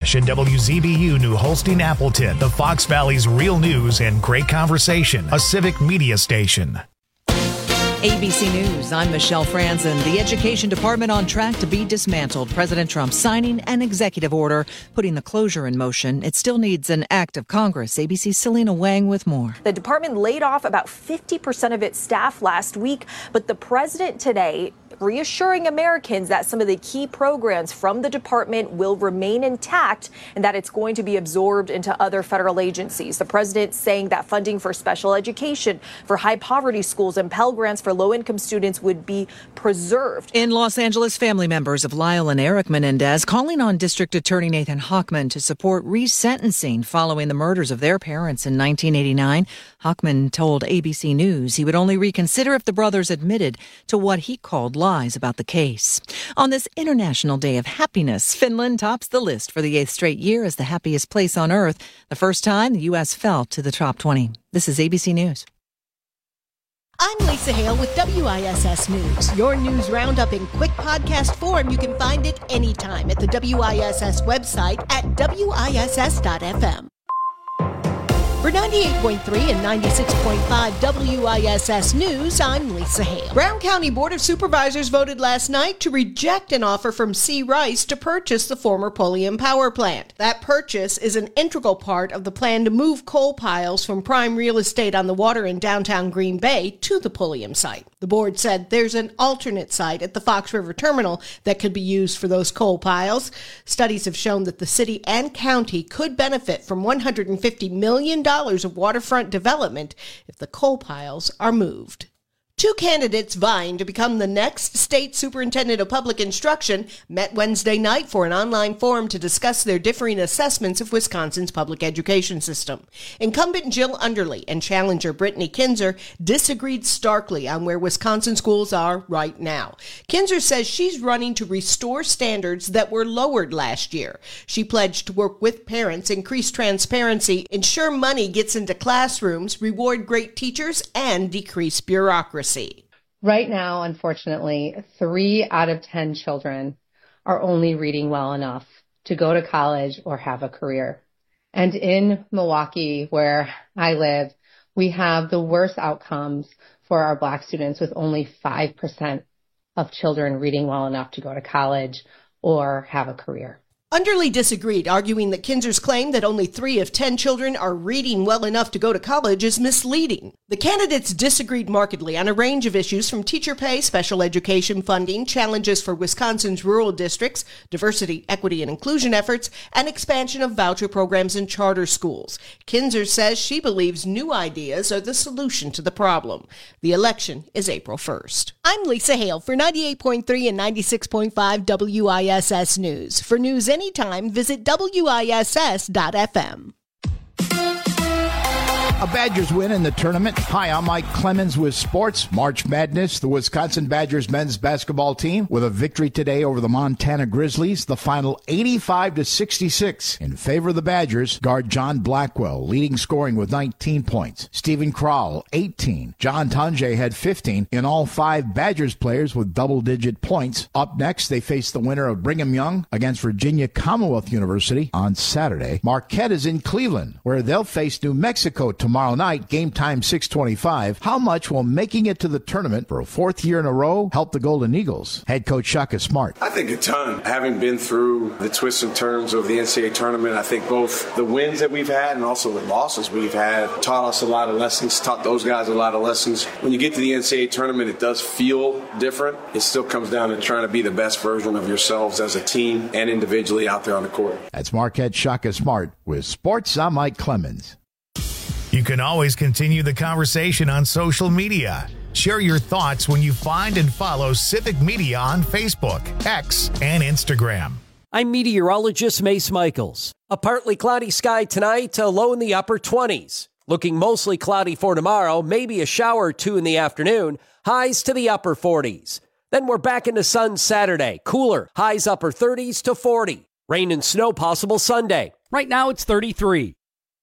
station WZBU New Holstein Appleton, the Fox Valley's real news and great conversation, a civic media station. ABC News, I'm Michelle Franzen. The Education Department on track to be dismantled. President Trump signing an executive order, putting the closure in motion. It still needs an act of Congress. ABC's Selena Wang with more. The department laid off about 50% of its staff last week, but the president today reassuring Americans that some of the key programs from the department will remain intact and that it's going to be absorbed into other federal agencies. The president saying that funding for special education, for high poverty schools, and Pell Grants for low-income students would be preserved. In Los Angeles, family members of Lyle and Eric Menendez calling on District Attorney Nathan Hochman to support resentencing following the murders of their parents in 1989. Hochman told ABC News he would only reconsider if the brothers admitted to what he called lies about the case. On this International Day of Happiness, Finland tops the list for the 8th straight year as the happiest place on earth, the first time the U.S. fell to the top 20. This is ABC News. I'm Lisa Hale with WISS News. Your news roundup in quick podcast form. You can find it anytime at the WISS website at WISS.FM. For 98.3 and 96.5 WISS News, I'm Lisa Hale. Brown County Board of Supervisors voted last night to reject an offer from C. Rice to purchase the former Pulliam Power Plant. That purchase is an integral part of the plan to move coal piles from prime real estate on the water in downtown Green Bay to the Pulliam site. The board said there's an alternate site at the Fox River Terminal that could be used for those coal piles. Studies have shown that the city and county could benefit from $150 million of waterfront development if the coal piles are moved. Two candidates vying to become the next state superintendent of public instruction met Wednesday night for an online forum to discuss their differing assessments of Wisconsin's public education system. Incumbent Jill Underly and challenger Brittany Kinzer disagreed starkly on where Wisconsin schools are right now. Kinzer says she's running to restore standards that were lowered last year. She pledged to work with parents, increase transparency, ensure money gets into classrooms, reward great teachers, and decrease bureaucracy. Right now, unfortunately, 3 out of 10 children are only reading well enough to go to college or have a career. And in Milwaukee, where I live, we have the worst outcomes for our Black students, with only 5% of children reading well enough to go to college or have a career. Underly disagreed, arguing that Kinzer's claim that only 3 of 10 children are reading well enough to go to college is misleading. The candidates disagreed markedly on a range of issues from teacher pay, special education funding, challenges for Wisconsin's rural districts, diversity, equity, and inclusion efforts, and expansion of voucher programs in charter schools. Kinzer says she believes new ideas are the solution to the problem. The election is April 1st. I'm Lisa Hale for 98.3 and 96.5 WISS News. For news anytime, visit WISS.FM. A Badgers win in the tournament. Hi, I'm Mike Clemens with sports. March Madness, the Wisconsin Badgers men's basketball team with a victory today over the Montana Grizzlies. The final 85-66 in favor of the Badgers. Guard John Blackwell leading scoring with 19 points. Stephen Crowell, 18. John Tonje had 15. In all, 5 Badgers players with double-digit points. Up next, they face the winner of Brigham Young against Virginia Commonwealth University on Saturday. Marquette is in Cleveland, where they'll face New Mexico tomorrow night, game time 6:25. How much will making it to the tournament for a 4th year in a row help the Golden Eagles? Head coach Shaka Smart. I think a ton. Having been through the twists and turns of the NCAA tournament, I think both the wins that we've had and also the losses we've had taught us a lot of lessons, taught those guys a lot of lessons. When you get to the NCAA tournament, it does feel different. It still comes down to trying to be the best version of yourselves as a team and individually out there on the court. That's Marquette Shaka Smart with sports. I'm Mike Clemens. You can always continue the conversation on social media. Share your thoughts when you find and follow Civic Media on Facebook, X, and Instagram. I'm meteorologist Mace Michaels. A partly cloudy sky tonight, a low in the upper 20s. Looking mostly cloudy for tomorrow, maybe a shower or 2 in the afternoon, highs to the upper 40s. Then we're back into sun Saturday, cooler, highs upper 30s to 40. Rain and snow possible Sunday. Right now it's 33.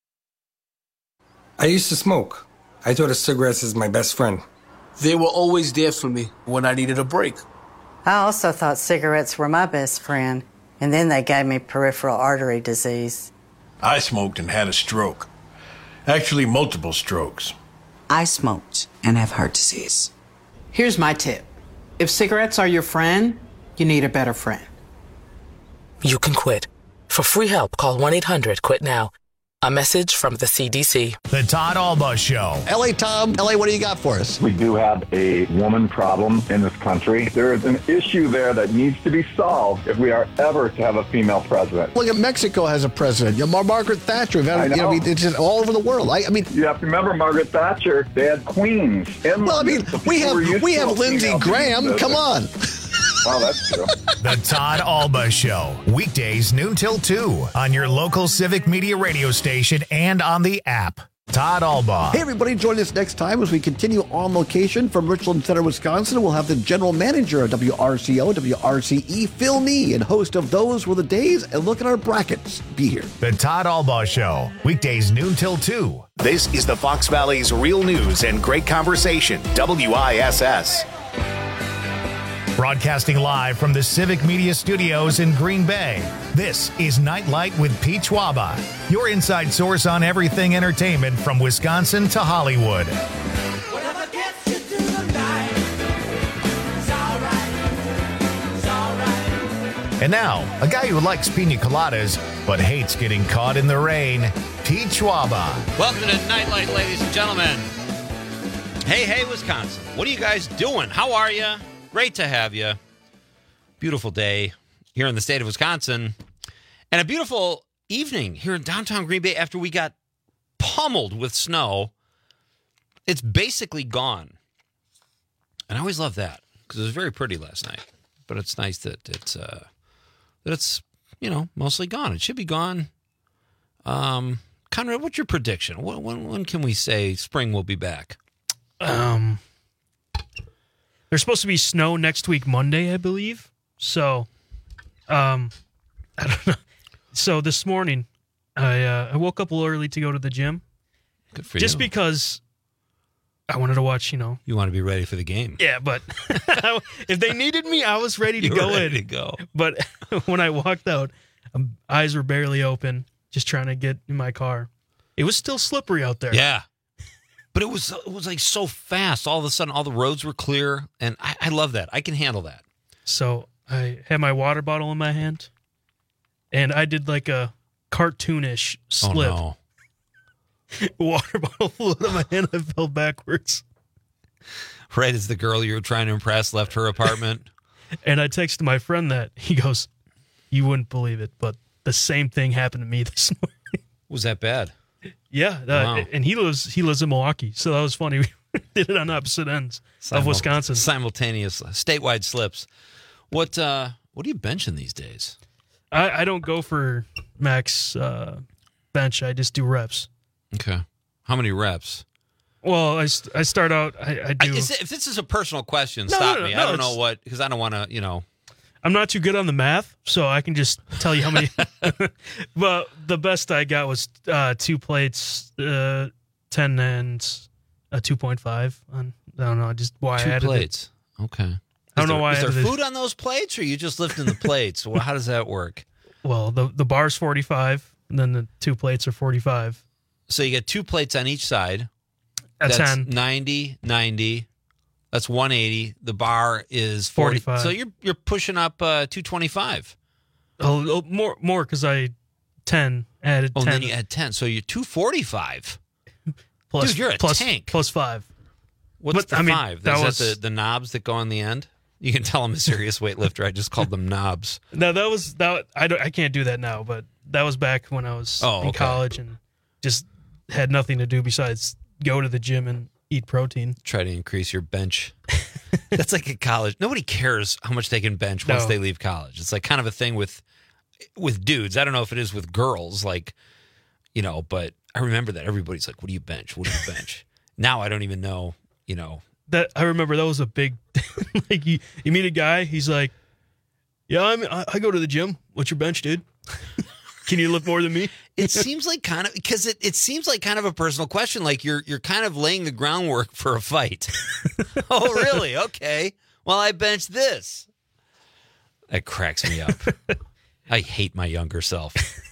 I used to smoke. I thought of cigarettes as my best friend. They were always there for me when I needed a break. I also thought cigarettes were my best friend. And then they gave me peripheral artery disease. I smoked and had a stroke. Actually, multiple strokes. I smoked and have heart disease. Here's my tip. If cigarettes are your friend, you need a better friend. You can quit. For free help, call 1-800-QUIT-NOW. A message from the CDC. The Todd Alba Show. L.A. Tom, L.A., what do you got for us? We do have a woman problem in this country. There is an issue there that needs to be solved if we are ever to have a female president. Look at Mexico has a president. Margaret Thatcher. It's just all over the world. I mean, you have to remember Margaret Thatcher. They had queens. Well, I mean, we have Lindsey Graham. Come on. Well, that's true. The Todd Alba Show. Weekdays noon till 2 on your local Civic Media radio station and on the app. Todd Alba. Hey, everybody, join us next time as we continue on location from Richland Center, Wisconsin. We'll have the general manager of WRCO, WRCE, Phil Nee, and host of Those Were the Days, and look at our brackets. Be here. The Todd Alba Show. Weekdays noon till 2. This is the Fox Valley's real news and great conversation, WISS. Broadcasting live from the Civic Media Studios in Green Bay, this is Nightlight with Pete Schwaba, your inside source on everything entertainment from Wisconsin to Hollywood. And now, a guy who likes pina coladas but hates getting caught in the rain, Pete Schwaba. Welcome to Nightlight, ladies and gentlemen. Hey, Wisconsin. What are you guys doing? How are you? Great to have you. Beautiful day here in the state of Wisconsin. And a beautiful evening here in downtown Green Bay after we got pummeled with snow. It's basically gone. And I always love that because it was very pretty last night. But it's nice that it's mostly gone. It should be gone. Conrad, what's your prediction? When can we say spring will be back? There's supposed to be snow next week, Monday, I believe. So, I don't know. So this morning, I woke up a little early to go to the gym. Good for just you. because I wanted to watch, You want to be ready for the game. Yeah, but if they needed me, I was ready to go in. To go. But when I walked out, eyes were barely open, just trying to get in my car. It was still slippery out there. Yeah. But it was like so fast. All of a sudden, all the roads were clear, and I love that. I can handle that. So I had my water bottle in my hand, and I did like a cartoonish slip. Oh, no. Water bottle flew out of my hand. I fell backwards. Right as the girl you were trying to impress left her apartment. And I texted my friend that. He goes, "You wouldn't believe it, but the same thing happened to me this morning." Was that bad? Yeah, Wow. And he lives in Milwaukee, so that was funny. We did it on opposite ends of Wisconsin. Simultaneous statewide slips. What are you benching these days? I don't go for max bench. I just do reps. Okay. How many reps? Well, I start out. I do. If this is a personal question, stop me. I don't know what, because I don't want to, I'm not too good on the math, so I can just tell you how many. Well, the best I got was 2 plates, 10 and a 2.5. I don't know, just why I added 2 plates. It. Okay. I don't know why. Is there food on those plates, or are you just lifting the plates? Well, how does that work? Well, the bar's 45, and then the 2 plates are 45. So you get 2 plates on each side. That's 10. 90. That's 180. The bar is 45. So you're pushing up 225. Oh, more because I 10 added 10. Oh, then you add 10. So you're 245. Plus, dude, you're a tank. Plus 5. What's the 5? Is that the knobs that go on the end? You can tell I'm a serious weightlifter. I just called them knobs. No, I can't do that now, but that was back when I was in college and just had nothing to do besides go to the gym and eat protein. Try to increase your bench. That's like at college. Nobody cares how much they can bench once they leave college. It's like kind of a thing with dudes. I don't know if it is with girls, but I remember that everybody's like, "What do you bench? What do you bench?" Now I don't even know. That I remember that was a big. Like you meet a guy, he's like, "Yeah, I go to the gym. What's your bench, dude? Can you lift more than me?" It seems like because it seems like kind of a personal question. Like you're kind of laying the groundwork for a fight. Oh, really? Okay. Well, I bench this. That cracks me up. I hate my younger self.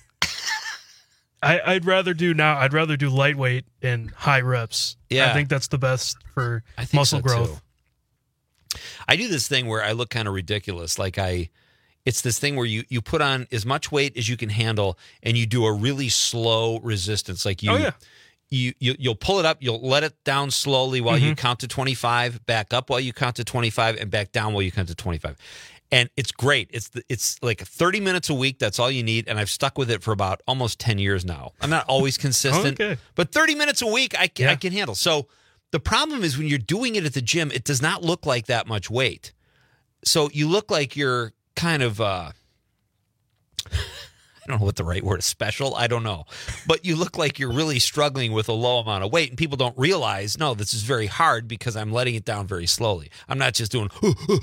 I'd rather do lightweight and high reps. Yeah. I think that's the best for I think muscle so, growth. too. I do this thing where I look kind of ridiculous. It's this thing where you put on as much weight as you can handle, and you do a really slow resistance. You'll pull it up, you'll let it down slowly while you count to 25, back up while you count to 25, and back down while you count to 25. And it's great. It's like 30 minutes a week. That's all you need. And I've stuck with it for about almost 10 years now. I'm not always consistent, but 30 minutes a week I can handle. So the problem is when you're doing it at the gym, it does not look like that much weight. So you look like you're kind of, I don't know what the right word is, special. I don't know. But you look like you're really struggling with a low amount of weight. And people don't realize, no, this is very hard because I'm letting it down very slowly. I'm not just doing,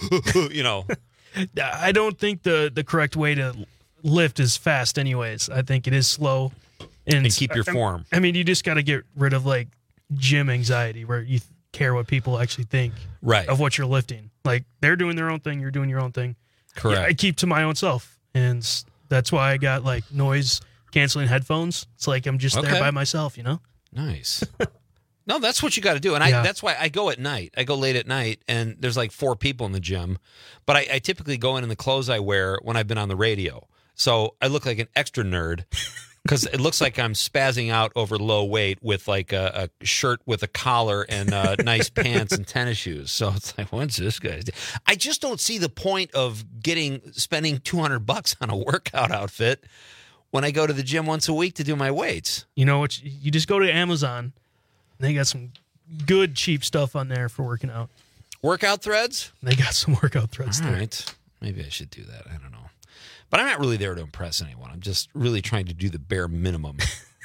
I don't think the correct way to lift is fast anyways. I think it is slow. And keep your form. I mean, you just got to get rid of like gym anxiety where you care what people actually think of what you're lifting. Like they're doing their own thing. You're doing your own thing. Correct. Yeah, I keep to my own self. And that's why I got like noise canceling headphones. It's like I'm just there by myself, you know? Nice. No, that's what you got to do. And that's why I go at night. I go late at night, and there's like 4 people in the gym. But I typically go in the clothes I wear when I've been on the radio. So I look like an extra nerd because it looks like I'm spazzing out over low weight with like a shirt with a collar and nice pants and tennis shoes. So it's like, what's this guy? I just don't see the point of spending $200 on a workout outfit when I go to the gym once a week to do my weights. You know what? You just go to Amazon. They got some good cheap stuff on there for working out. Workout threads? They got some workout threads All there. right. Maybe I should do that. I don't know. But I'm not really there to impress anyone. I'm just really trying to do the bare minimum.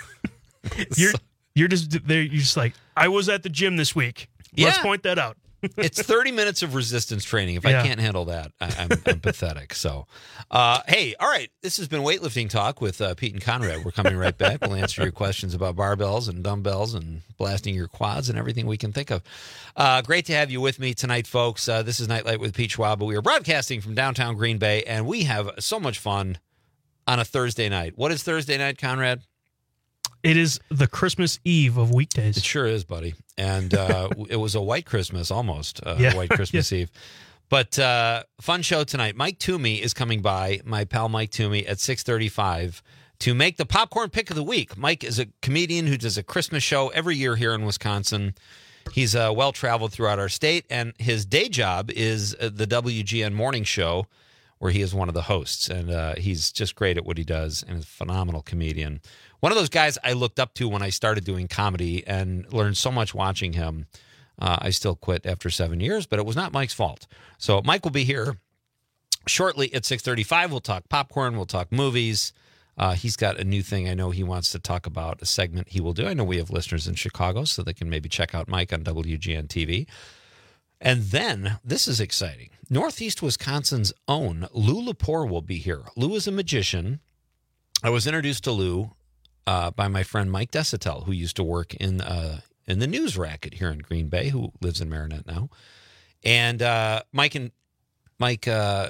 You're just there. You're just like, I was at the gym this week. Let's point that out. It's 30 minutes of resistance training. If I can't handle that, I'm pathetic. So, hey, all right. This has been Weightlifting Talk with Pete and Conrad. We're coming right back. We'll answer your questions about barbells and dumbbells and blasting your quads and everything we can think of. Great to have you with me tonight, folks. This is Nightlight with Pete Schwab. We are broadcasting from downtown Green Bay, and we have so much fun on a Thursday night. What is Thursday night, Conrad? It is the Christmas Eve of weekdays. It sure is, buddy. And it was a white Christmas, almost a white Christmas Eve. But fun show tonight. Mike Toomey is coming by, my pal Mike Toomey, at 6:35 to make the popcorn pick of the week. Mike is a comedian who does a Christmas show every year here in Wisconsin. He's well-traveled throughout our state, and his day job is the WGN Morning Show, where he is one of the hosts. And he's just great at what he does and is a phenomenal comedian. One of those guys I looked up to when I started doing comedy and learned so much watching him. I still quit after 7 years, but it was not Mike's fault. So Mike will be here shortly at 6:35. We'll talk popcorn. We'll talk movies. He's got a new thing I know he wants to talk about, a segment he will do. I know we have listeners in Chicago, so they can maybe check out Mike on WGN TV. And then, this is exciting, Northeast Wisconsin's own Lou Lepore will be here. Lou is a magician. I was introduced to Lou by my friend Mike Desitel, who used to work in the news racket here in Green Bay, who lives in Marinette now. And Mike, what am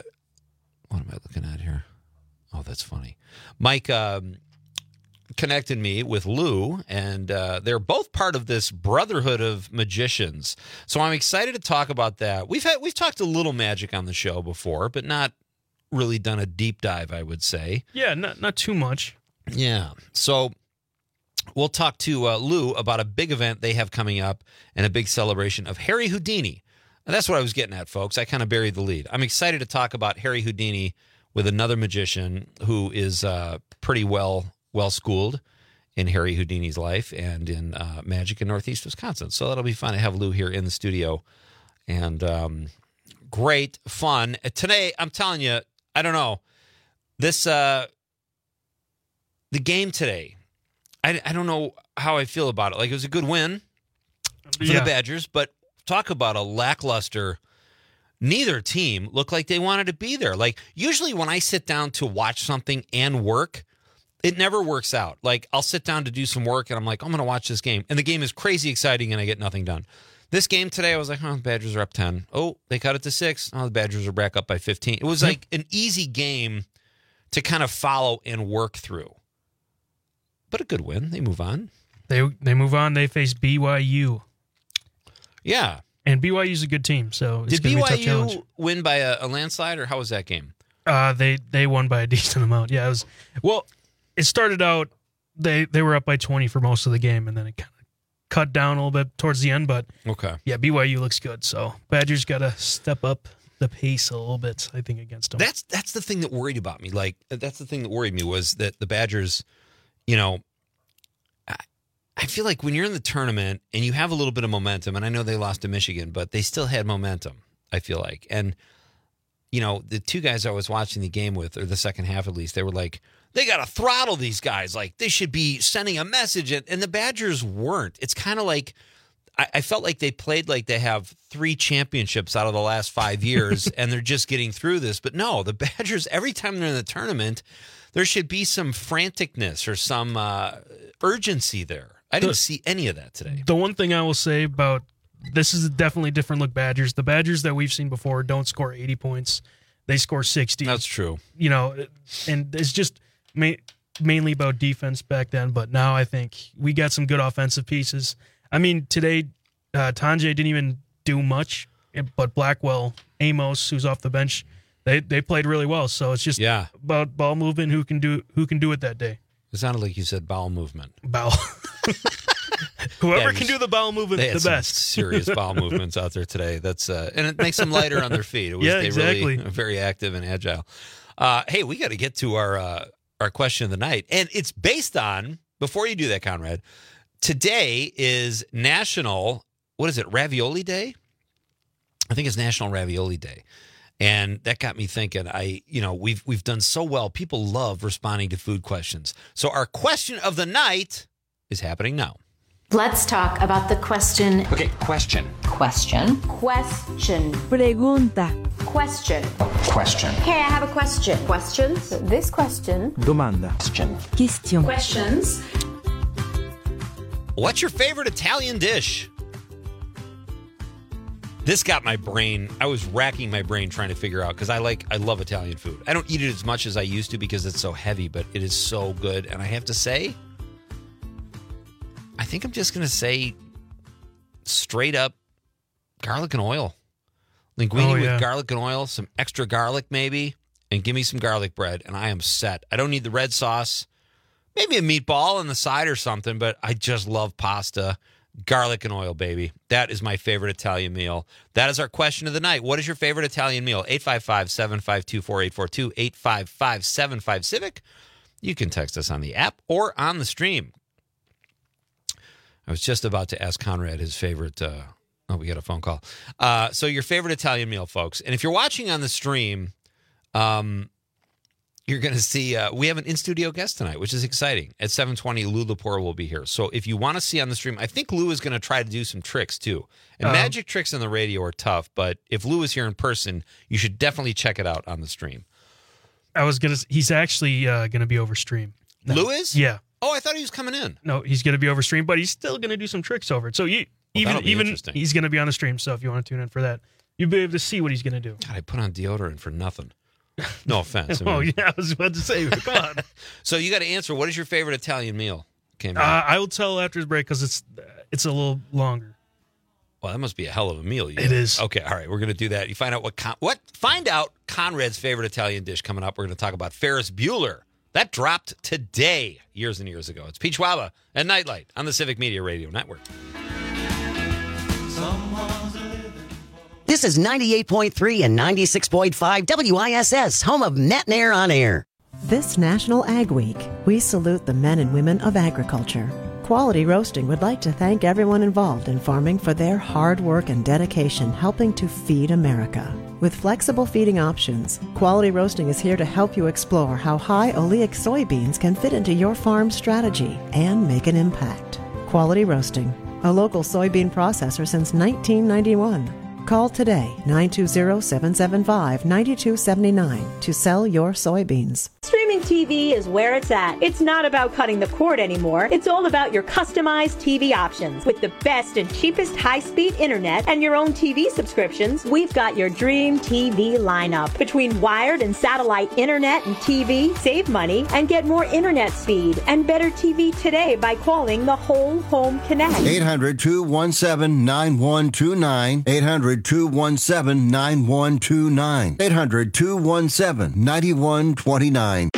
I looking at here? Oh, that's funny. Mike connected me with Lou, and they're both part of this brotherhood of magicians. So I'm excited to talk about that. We've talked a little magic on the show before, but not really done a deep dive, I would say. Yeah, not too much. Yeah. So we'll talk to Lou about a big event they have coming up and a big celebration of Harry Houdini. And that's what I was getting at, folks. I kind of buried the lead. I'm excited to talk about Harry Houdini with another magician who is pretty well-schooled in Harry Houdini's life and in magic in Northeast Wisconsin. So that'll be fun to have Lou here in the studio. And great fun. Today, I'm telling you, I don't know, this... The game today, I don't know how I feel about it. Like, it was a good win for the Badgers, but talk about a lackluster. Neither team looked like they wanted to be there. Like, usually when I sit down to watch something and work, it never works out. Like, I'll sit down to do some work, and I'm like, I'm going to watch this game. And the game is crazy exciting, and I get nothing done. This game today, I was like, the Badgers are up 10. Oh, they cut it to 6. Oh, the Badgers are back up by 15. It was like an easy game to kind of follow and work through. But a good win. They move on. They move on. They face BYU. Yeah. And BYU's a good team, so it's Did going to be a tough challenge. BYU win by a landslide, or how was that game? They won by a decent amount. Yeah, it started out they were up by 20 for most of the game, and then it kind of cut down a little bit towards the end. But okay, yeah, BYU looks good. So Badgers got to step up the pace a little bit, I think, against them. That's the thing that worried about me. Like that's the thing that worried me was that the Badgers, I feel like when you're in the tournament and you have a little bit of momentum, and I know they lost to Michigan, but they still had momentum, I feel like. And, the two guys I was watching the game with, or the second half at least, they were like, they got to throttle these guys. Like, they should be sending a message. And the Badgers weren't. It's kind of like, I felt like they played like they have 3 championships out of the last 5 years, and they're just getting through this. But no, the Badgers, every time they're in the tournament, there should be some franticness or some urgency there. I didn't see any of that today. The one thing I will say about this is definitely different look Badgers. The Badgers that we've seen before don't score 80 points. They score 60. That's true. And it's just mainly about defense back then. But now I think we got some good offensive pieces. I mean, today, Tanjay didn't even do much, but Blackwell, Amos, who's off the bench, they played really well. So it's just about ball movement, who can do it that day. It sounded like you said bowel movement. Bowel. Whoever can do the bowel movement, they had the best. Serious bowel movements out there today. That's and it makes them lighter on their feet. It was, exactly. They really very active and agile. Hey, we got to get to our question of the night, and it's based on. Before you do that, Conrad, today is National. What is it? Ravioli Day. I think it's National Ravioli Day. And that got me thinking, we've done so well. People love responding to food questions. So our question of the night is happening now. Let's talk about the question. Okay, question. Question. Question. Pregunta. Question. Question. Hey, I have a question. Questions? This question. Domanda. Question. Question. Questions. What's your favorite Italian dish? This got my brain. I was racking my brain trying to figure out because I love Italian food. I don't eat it as much as I used to because it's so heavy, but it is so good. And I have to say, I think I'm just going to say straight up garlic and oil. Linguine with garlic and oil, some extra garlic maybe, and give me some garlic bread, and I am set. I don't need the red sauce. Maybe a meatball on the side or something, but I just love pasta. Garlic and oil, baby. That is my favorite Italian meal. That is our question of the night. What is your favorite Italian meal? 855-752-4842, 855-75-CIVIC. You can text us on the app or on the stream. I was just about to ask Conrad his favorite. We got a phone call. So your favorite Italian meal, folks. And if you're watching on the stream, you're going to see we have an in-studio guest tonight, which is exciting. At 7:20, Lou Lepore will be here. So if you want to see on the stream, I think Lou is going to try to do some tricks, too. And magic tricks on the radio are tough, but if Lou is here in person, you should definitely check it out on the stream. He's actually going to be over stream. No. Lou is? Yeah. Oh, I thought he was coming in. No, he's going to be over stream, but he's still going to do some tricks over it. So even he's going to be on the stream. So if you want to tune in for that, you'll be able to see what he's going to do. God, I put on deodorant for nothing. No offense. I was about to say, come on. So you got to answer. What is your favorite Italian meal? I will tell after the break because it's a little longer. Well, that must be a hell of a meal. It is. Okay, all right. We're going to do that. You find out find out Conrad's favorite Italian dish coming up. We're going to talk about Ferris Bueller. That dropped today, years and years ago. It's Pete Schwaba at Nightlight on the Civic Media Radio Network. This is 98.3 and 96.5 WISS, home of Net and Air on Air. This National Ag Week, we salute the men and women of agriculture. Quality Roasting would like to thank everyone involved in farming for their hard work and dedication helping to feed America. With flexible feeding options, Quality Roasting is here to help you explore how high oleic soybeans can fit into your farm strategy and make an impact. Quality Roasting, a local soybean processor since 1991. Call today, 920-775-9279 to sell your soybeans. Streaming Dream TV is where it's at. It's not about cutting the cord anymore. It's all about your customized TV options. With the best and cheapest high-speed internet and your own TV subscriptions, we've got your Dream TV lineup. Between wired and satellite internet and TV, save money and get more internet speed and better TV today by calling the Whole Home Connect. 800-217-9129. 800-217-9129. 800-217-9129.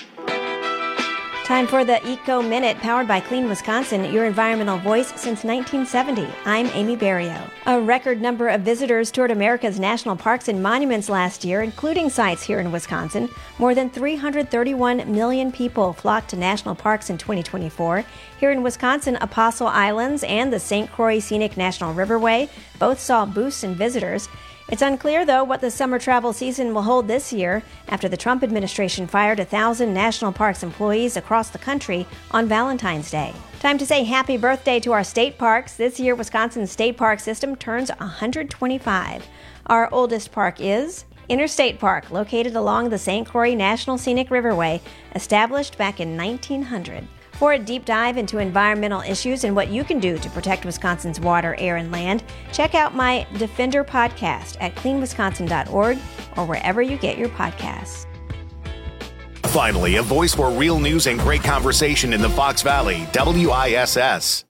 Time for the Eco Minute, powered by Clean Wisconsin, your environmental voice since 1970. I'm Amy Barrio. A record number of visitors toured America's national parks and monuments last year, including sites here in Wisconsin. More than 331 million people flocked to national parks in 2024. Here in Wisconsin, Apostle Islands and the St. Croix Scenic National Riverway both saw boosts in visitors. It's unclear, though, what the summer travel season will hold this year after the Trump administration fired 1,000 national parks employees across the country on Valentine's Day. Time to say happy birthday to our state parks. This year, Wisconsin's state park system turns 125. Our oldest park is Interstate Park, located along the St. Croix National Scenic Riverway, established back in 1900. For a deep dive into environmental issues and what you can do to protect Wisconsin's water, air, and land, check out my Defender podcast at cleanwisconsin.org or wherever you get your podcasts. Finally, a voice for real news and great conversation in the Fox Valley, WISS.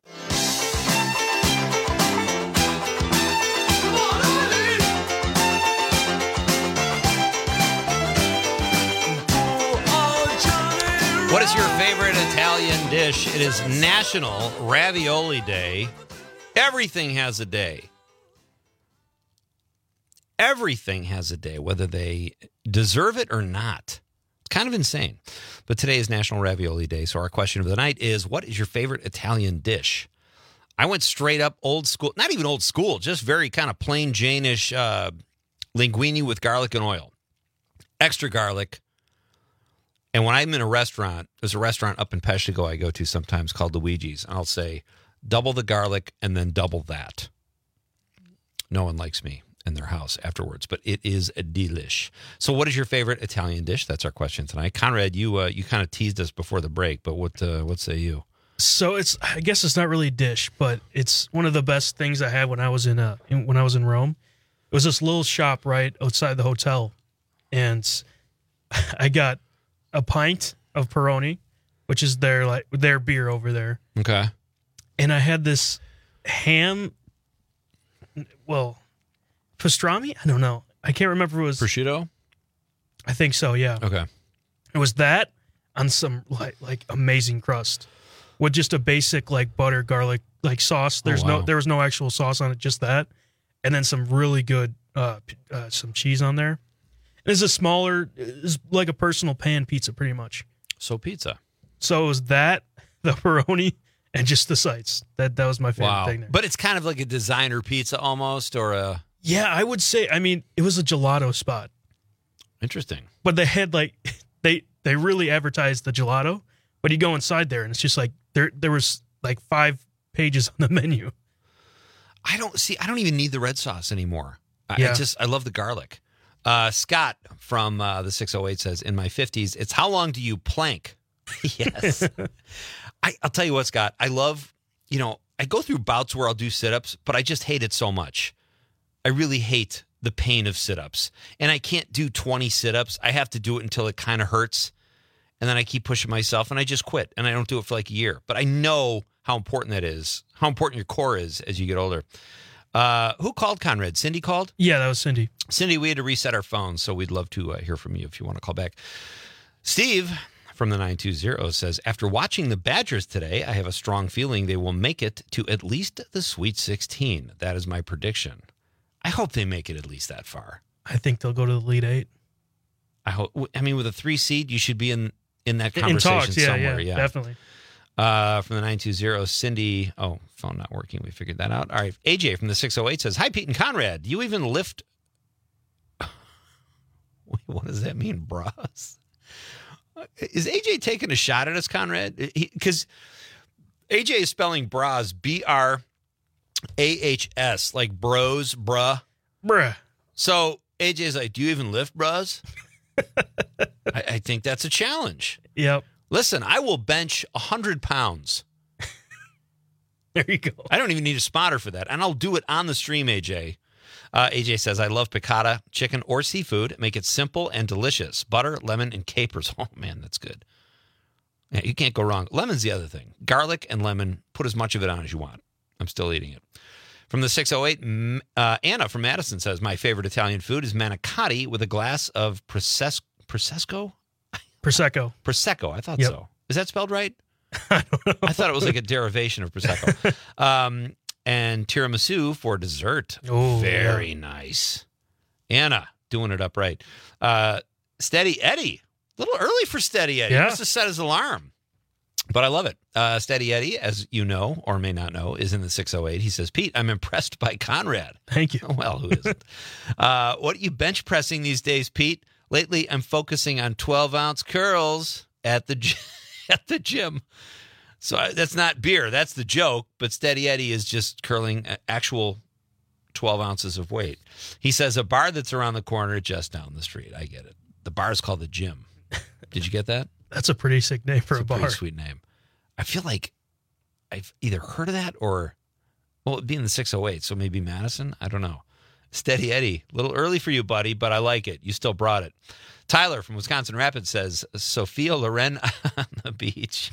What is your favorite Italian dish? It is National Ravioli Day. Everything has a day. Everything has a day, whether they deserve it or not. It's kind of insane. But today is National Ravioli Day, so our question of the night is, what is your favorite Italian dish? I went straight up old school, not even old school, just very kind of plain Jane-ish linguine with garlic and oil. Extra garlic. And when I'm in a restaurant, there's a restaurant up in Peshtigo I go to sometimes called Luigi's, and I'll say, double the garlic and then double that. No one likes me in their house afterwards, but it is a delish. So what is your favorite Italian dish? That's our question tonight. Conrad, you kind of teased us before the break, but what say you? So I guess it's not really a dish, but it's one of the best things I had when I was in Rome. It was this little shop right outside the hotel, and I got a pint of Peroni, which is their beer over there. Okay. And I had this ham, pastrami? I don't know. I can't remember if it was prosciutto? I think so, yeah. Okay. It was that on some like amazing crust with just a basic butter garlic sauce. There was no actual sauce on it, just that. And then some really good some cheese on there. It's it's like a personal pan pizza, pretty much. So pizza. So it was that, the Peroni, and just the sides. That was my favorite thing there. But it's kind of like a designer pizza almost, or a... Yeah, I would say, it was a gelato spot. Interesting. But they had, they really advertised the gelato, but you go inside there, and it's just there was 5 pages on the menu. I don't even need the red sauce anymore. Yeah. I love the garlic. Scott from the 608 says, in my 50s, it's how long do you plank? Yes. I'll tell you what, Scott, I love, I go through bouts where I'll do sit-ups, but I just hate it so much. I really hate the pain of sit-ups. And I can't do 20 sit-ups. I have to do it until it kind of hurts. And then I keep pushing myself and I just quit. And I don't do it for a year. But I know how important that is, how important your core is as you get older. Who called, Conrad? Cindy called? Yeah, that was Cindy. Cindy, we had to reset our phones, so we'd love to hear from you if you want to call back. Steve from the 920 says, after watching the Badgers today, I have a strong feeling they will make it to at least the Sweet 16. That is my prediction. I hope they make it at least that far. I think they'll go to the Elite Eight. I hope. With a 3 seed, you should be in that conversation talks, somewhere. Yeah, definitely. From the 920, Cindy. Oh, phone not working. We figured that out. All right. AJ from the 608 says, hi, Pete and Conrad. Do you even lift? What does that mean, bras? Is AJ taking a shot at us, Conrad? Because AJ is spelling bras, BRAHS, like bros, bruh. Bruh. So AJ's like, do you even lift bras? I think that's a challenge. Yep. Listen, I will bench 100 pounds. There you go. I don't even need a spotter for that. And I'll do it on the stream, AJ. AJ says, I love piccata chicken or seafood. Make it simple and delicious. Butter, lemon, and capers. Oh, man, that's good. Yeah, you can't go wrong. Lemon's the other thing. Garlic and lemon, put as much of it on as you want. I'm still eating it. From the 608, Anna from Madison says, my favorite Italian food is manicotti with a glass of Prosecco? Prosecco. I thought so. Is that spelled right? I don't know. I thought it was like a derivation of Prosecco. And tiramisu for dessert. Oh, very nice. Anna, doing it up right. Steady Eddie. A little early for Steady Eddie. Yeah. He must have set his alarm. But I love it. Steady Eddie, as you know or may not know, is in the 608. He says, Pete, I'm impressed by Conrad. Thank you. Well, who isn't? What are you bench pressing these days, Pete? Lately, I'm focusing on 12-ounce curls at the gym. So that's not beer. That's the joke. But Steady Eddie is just curling actual 12 ounces of weight. He says a bar that's around the corner just down the street. I get it. The bar is called the Gym. Did you get that? That's a pretty sick name for a bar. Pretty sweet name. I feel like I've either heard of that or, well, it'd be in the 608, so maybe Madison. I don't know. Steady Eddie, a little early for you, buddy, but I like it. You still brought it. Tyler from Wisconsin Rapids says, Sophia Loren on the beach.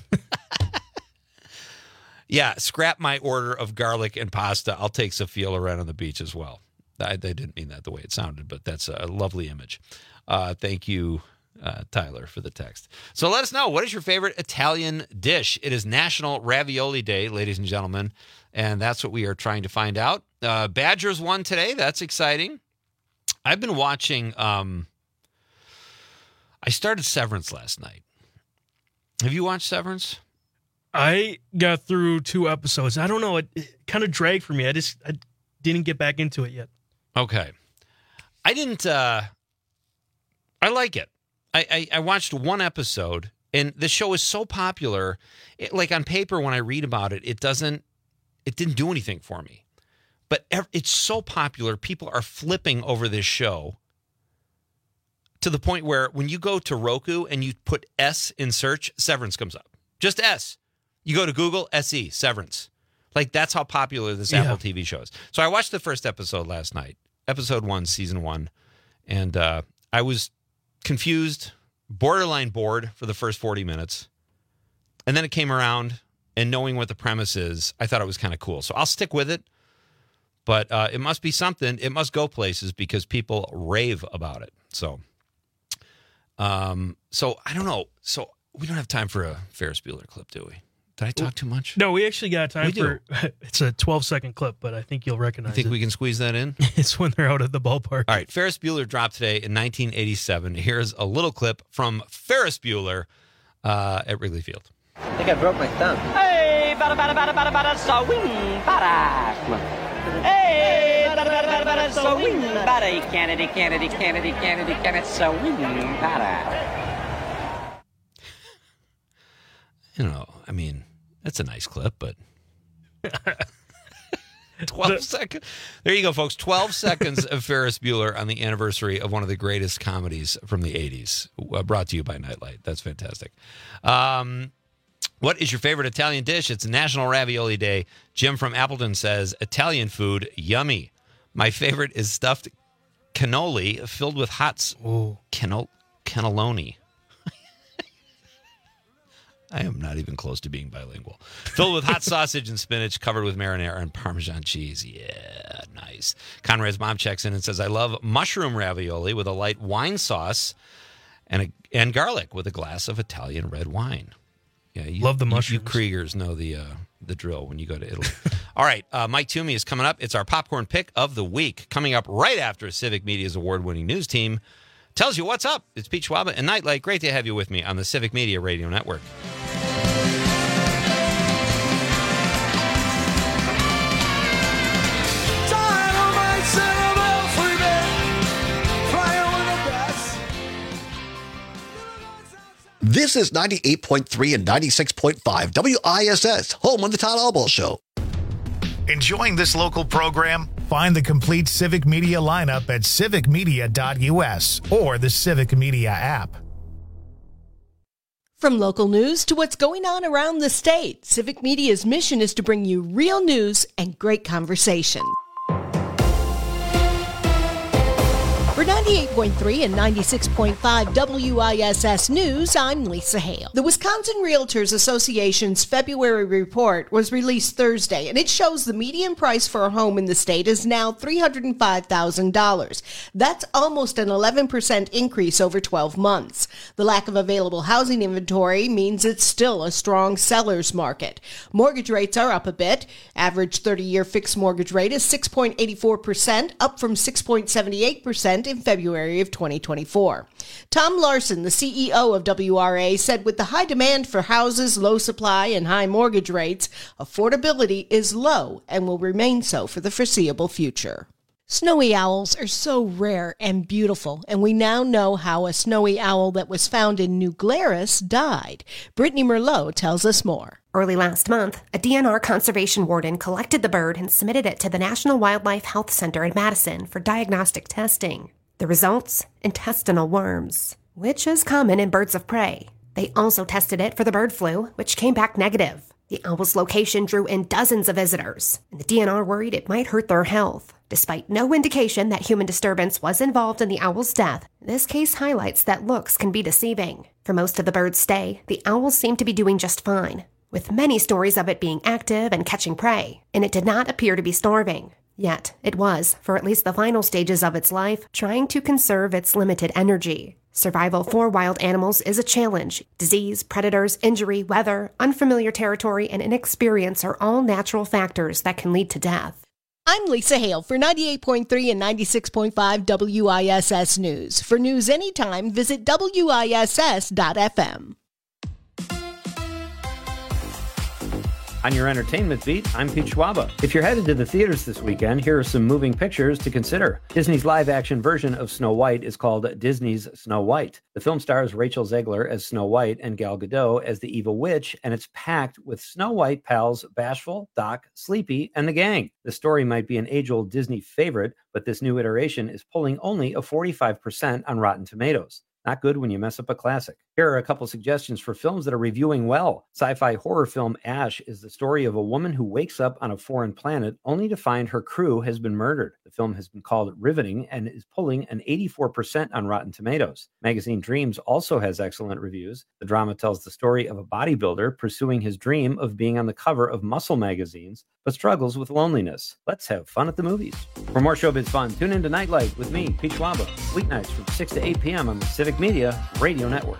Yeah, scrap my order of garlic and pasta. I'll take Sophia Loren on the beach as well. I didn't mean that the way it sounded, but that's a lovely image. Thank you, Tyler, for the text. So let us know, what is your favorite Italian dish? It is National Ravioli Day, ladies and gentlemen, and that's what we are trying to find out. Badgers won today. That's exciting. I've been watching, I started Severance last night. Have you watched Severance? I got through 2 episodes. I don't know. It kind of dragged for me. I didn't get back into it yet. Okay. I didn't, I like it. I watched 1 episode, and the show is so popular. Like on paper, when I read about it, it didn't do anything for me. But it's so popular, people are flipping over this show to the point where when you go to Roku and you put S in search, Severance comes up. Just S. You go to Google, SE, Severance. Like, that's how popular this Apple TV show is. So I watched the first episode last night, episode 1, season 1, and I was confused, borderline bored for the first 40 minutes. And then it came around, and knowing what the premise is, I thought it was kind of cool. So I'll stick with it, but it must be something. It must go places because people rave about it. So I don't know. So we don't have time for a Ferris Bueller clip, do we? Did I talk too much? No, we actually got time for it's a 12-second clip, but I think you'll recognize it. You think we can squeeze that in? It's when they're out at the ballpark. All right, Ferris Bueller dropped today in 1987. Here's a little clip from Ferris Bueller at Wrigley Field. I think I broke my thumb. Hey, bada, swing, bada. Hey, bada, swing, bada. Kennedy, swing, bada. You know, I mean, that's a nice clip, but 12 seconds. There you go, folks. 12 seconds of Ferris Bueller on the anniversary of one of the greatest comedies from the 80s, brought to you by Nightlight. That's fantastic. What is your favorite Italian dish? It's National Ravioli Day. Jim from Appleton says, Italian food, yummy. My favorite is stuffed cannoli filled with hot cannelloni. I am not even close to being bilingual. Filled with hot sausage and spinach, covered with marinara and Parmesan cheese. Yeah, nice. Conrad's mom checks in and says, I love mushroom ravioli with a light wine sauce and garlic with a glass of Italian red wine. Yeah, love the mushrooms. You Kriegers know the drill when you go to Italy. All right, Mike Toomey is coming up. It's our popcorn pick of the week. Coming up right after Civic Media's award-winning news team tells you what's up. It's Pete Schwab and Nightlight. Great to have you with me on the Civic Media Radio Network. This is 98.3 and 96.5 WISS, home of the Todd Albaugh Show. Enjoying this local program? Find the complete Civic Media lineup at civicmedia.us or the Civic Media app. From local news to what's going on around the state, Civic Media's mission is to bring you real news and great conversation. For 98.3 and 96.5 WISS News, I'm Lisa Hale. The Wisconsin Realtors Association's February report was released Thursday, and it shows the median price for a home in the state is now $305,000. That's almost an 11% increase over 12 months. The lack of available housing inventory means it's still a strong seller's market. Mortgage rates are up a bit. Average 30-year fixed mortgage rate is 6.84%, up from 6.78% in February of 2024. Tom Larson, the CEO of WRA, said with the high demand for houses, low supply, and high mortgage rates, affordability is low and will remain so for the foreseeable future. Snowy owls are so rare and beautiful, and we now know how a snowy owl that was found in New Glarus died. Brittany Merlot tells us more. Early last month, a DNR conservation warden collected the bird and submitted it to the National Wildlife Health Center in Madison for diagnostic testing. The results? Intestinal worms, which is common in birds of prey. They also tested it for the bird flu, which came back negative. The owl's location drew in dozens of visitors, and the DNR worried it might hurt their health. Despite no indication that human disturbance was involved in the owl's death, this case highlights that looks can be deceiving. For most of the bird's stay, the owl seemed to be doing just fine, with many stories of it being active and catching prey, and it did not appear to be starving. Yet, it was, for at least the final stages of its life, trying to conserve its limited energy. Survival for wild animals is a challenge. Disease, predators, injury, weather, unfamiliar territory, and inexperience are all natural factors that can lead to death. I'm Lisa Hale for 98.3 and 96.5 WISS News. For news anytime, visit WISS.FM. On your entertainment beat, I'm Pete Schwaba. If you're headed to the theaters this weekend, here are some moving pictures to consider. Disney's live-action version of Snow White is called Disney's Snow White. The film stars Rachel Zegler as Snow White and Gal Gadot as the evil witch, and it's packed with Snow White pals Bashful, Doc, Sleepy, and the gang. The story might be an age-old Disney favorite, but this new iteration is pulling only a 45% on Rotten Tomatoes. Not good when you mess up a classic. Here are a couple suggestions for films that are reviewing well. Sci-fi horror film Ash is the story of a woman who wakes up on a foreign planet only to find her crew has been murdered. The film has been called riveting and is pulling an 84% on Rotten Tomatoes. Magazine Dreams also has excellent reviews. The drama tells the story of a bodybuilder pursuing his dream of being on the cover of muscle magazines, but struggles with loneliness. Let's have fun at the movies. For more showbiz fun, tune in to Nightlight with me, Pete Schwaba, weeknights from 6 to 8 p.m. on the Civic Media Radio Network.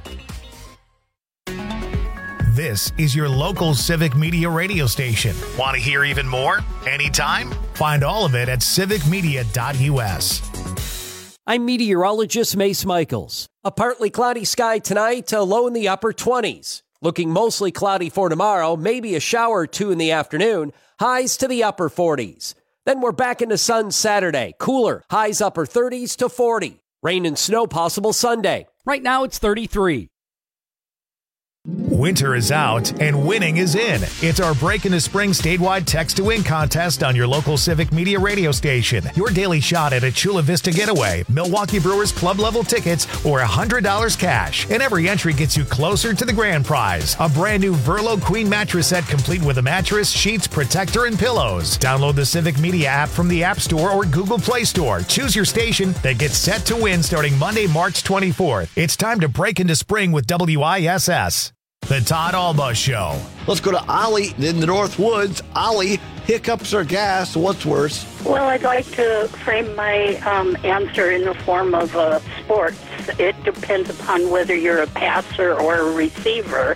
This is your local Civic Media radio station. Want to hear even more? Anytime? Find all of it at civicmedia.us. I'm meteorologist Mace Michaels. A partly cloudy sky tonight, a low in the upper 20s. Looking mostly cloudy for tomorrow, maybe a shower or two in the afternoon, highs to the upper 40s. Then we're back into sun Saturday, cooler, highs upper 30s to 40. Rain and snow possible Sunday. Right now it's 33. Winter is out and winning is in. It's our Break into Spring statewide Text to Win contest on your local Civic Media radio station. Your daily shot at a Chula Vista getaway, Milwaukee Brewers club level tickets, or $100 cash. And every entry gets you closer to the grand prize. A brand new Verlo Queen mattress set complete with a mattress, sheets, protector, and pillows. Download the Civic Media app from the App Store or Google Play Store. Choose your station that gets set to win starting Monday, March 24th. It's time to break into spring with WISS. The Todd Alba Show. Let's go to Ollie in the North Woods. Ollie, hiccups or gas? What's worse? Well, I'd like to frame my answer in the form of sports. It depends upon whether you're a passer or a receiver.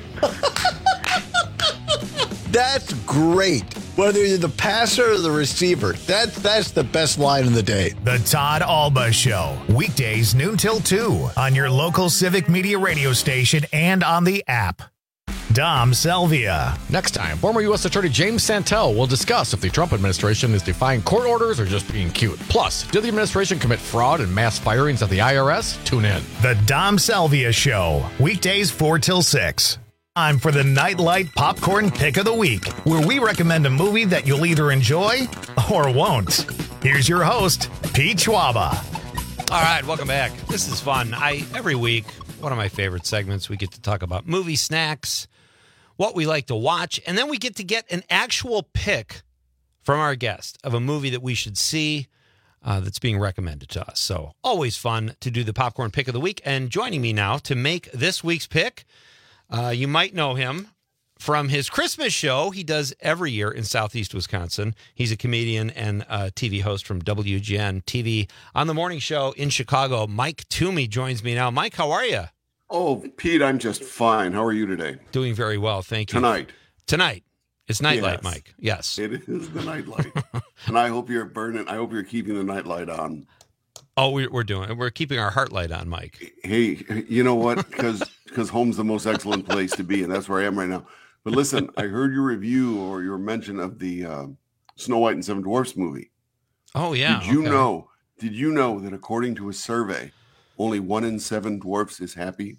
That's great. Whether you're the passer or the receiver, that's the best line of the day. The Todd Alba Show. Weekdays noon till 2 on your local Civic Media radio station and on the app. Dom Selvia. Next time, former U.S. Attorney James Santel will discuss if the Trump administration is defying court orders or just being cute. Plus, did the administration commit fraud and mass firings at the IRS? Tune in. The Dom Selvia Show. Weekdays 4 till 6. Time for the Nightlight Popcorn Pick of the Week, where we recommend a movie that you'll either enjoy or won't. Here's your host, Pete Schwaba. All right, welcome back. This is fun. Every week, one of my favorite segments, we get to talk about movie snacks, what we like to watch, and then we get to get an actual pick from our guest of a movie that we should see that's being recommended to us. So always fun to do the popcorn pick of the week. And joining me now to make this week's pick, you might know him from his Christmas show he does every year in Southeast Wisconsin. He's a comedian and a TV host from WGN TV on the morning show in Chicago. Mike Toomey joins me now. Mike, how are you? Oh, Pete, I'm just fine. How are you today? Doing very well, thank you. Tonight. It's nightlight, Yes. Mike. Yes. It is the nightlight. And I hope you're burning. I hope you're keeping the nightlight on. Oh, we're doing it. We're keeping our heart light on, Mike. Hey, you know what? Because home's the most excellent place to be, and that's where I am right now. But listen, I heard your review or your mention of the Snow White and Seven Dwarfs movie. Oh, yeah. Did you know that according to a survey, only 1 in 7 dwarfs is happy?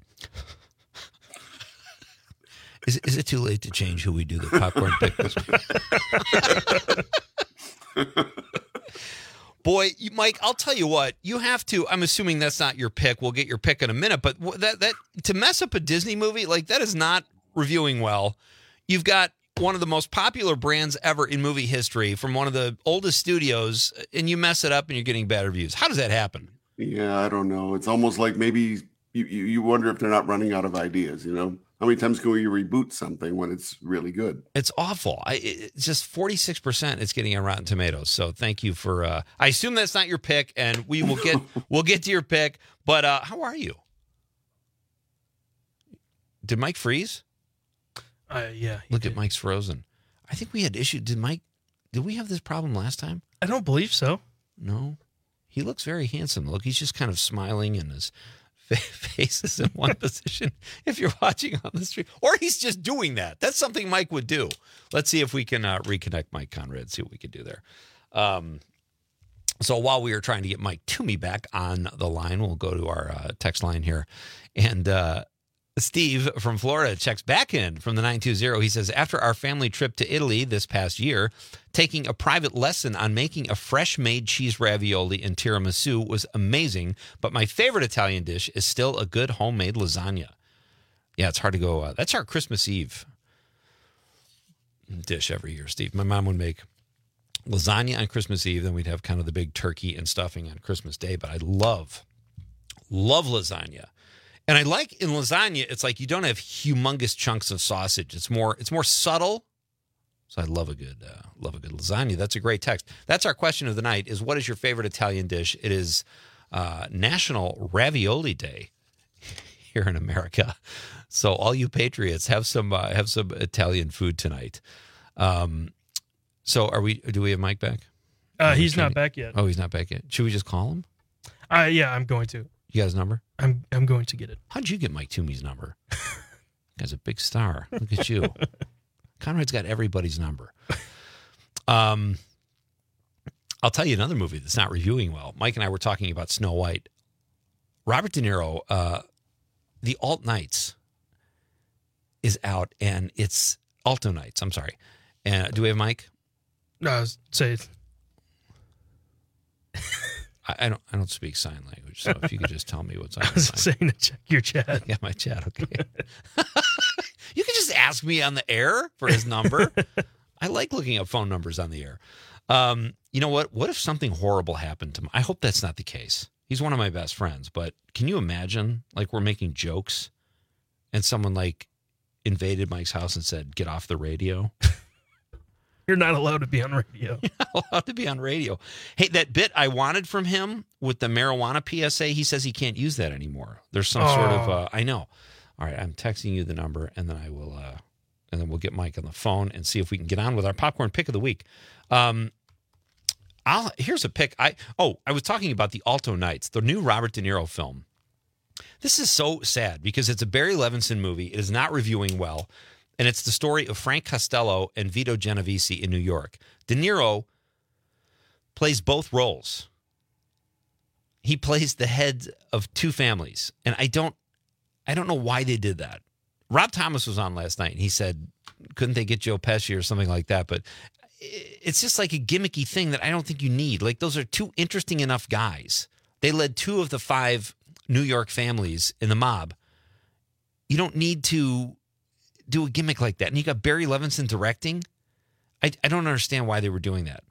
Is it too late to change who we do the popcorn pick this week? Boy, Mike, I'll tell you what, you have to, I'm assuming that's not your pick. We'll get your pick in a minute, but that to mess up a Disney movie, like that is not reviewing well. You've got one of the most popular brands ever in movie history from one of the oldest studios, and you mess it up and you're getting bad reviews. How does that happen? Yeah, I don't know. It's almost like maybe you wonder if they're not running out of ideas, you know? How many times can we reboot something when it's really good? It's awful. It's just 46% it's getting on Rotten Tomatoes. So thank you for. I assume that's not your pick, and we will get we'll get to your pick. But how are you? Did Mike freeze? Yeah. Look at Mike's frozen. I think we had issue. Did we have this problem last time? I don't believe so. No. He looks very handsome. Look, he's just kind of smiling and his face is in one position if you're watching on the stream. Or he's just doing that. That's something Mike would do. Let's see if we can reconnect Mike Conrad, see what we can do there. So while we are trying to get Mike Toomey back on the line, we'll go to our text line here. And Steve from Florida checks back in from the 920. He says, after our family trip to Italy this past year, taking a private lesson on making a fresh-made cheese ravioli and tiramisu was amazing, but my favorite Italian dish is still a good homemade lasagna. Yeah, it's hard to go. That's our Christmas Eve dish every year, Steve. My mom would make lasagna on Christmas Eve, then we'd have kind of the big turkey and stuffing on Christmas Day, but I love lasagna. And I like in lasagna, it's like you don't have humongous chunks of sausage. It's more subtle. So I love a good lasagna. That's a great text. That's our question of the night: is what is your favorite Italian dish? It is National Ravioli Day here in America. So all you patriots have some Italian food tonight. So do we have Mike back? He's not back yet. Oh, he's not back yet. Should we just call him? Yeah, I'm going to. You got his number? I'm going to get it. How'd you get Mike Toomey's number? Guy's a big star. Look at you. Conrad's got everybody's number. I'll tell you another movie that's not reviewing well. Mike and I were talking about Snow White. Robert De Niro, The Alt Nights is out, and it's Alto Nights. I'm sorry. And do we have Mike? No, say. I don't speak sign language, so if you could just tell me what's on. I was saying to check your chat. Yeah, my chat. Okay. You can just ask me on the air for his number. I like looking up phone numbers on the air. You know what? What if something horrible happened to him? I hope that's not the case. He's one of my best friends, but can you imagine, like, we're making jokes and someone like invaded Mike's house and said, "Get off the radio." You're not allowed to be on radio. You're not allowed to be on radio. Hey, that bit I wanted from him with the marijuana PSA, he says he can't use that anymore. There's some sort of, I know. All right, I'm texting you the number, and then I will, and then we'll get Mike on the phone and see if we can get on with our popcorn pick of the week. Here's a pick. I was talking about the Alto Nights, the new Robert De Niro film. This is so sad because it's a Barry Levinson movie. It is not reviewing well. And it's the story of Frank Costello and Vito Genovese in New York. De Niro plays both roles. He plays the head of two families. And I don't know why they did that. Rob Thomas was on last night, and he said, couldn't they get Joe Pesci or something like that? But it's just like a gimmicky thing that I don't think you need. Like, those are two interesting enough guys. They led 2 of the 5 New York families in the mob. You don't need to do a gimmick like that. And you got Barry Levinson directing. I don't understand why they were doing that.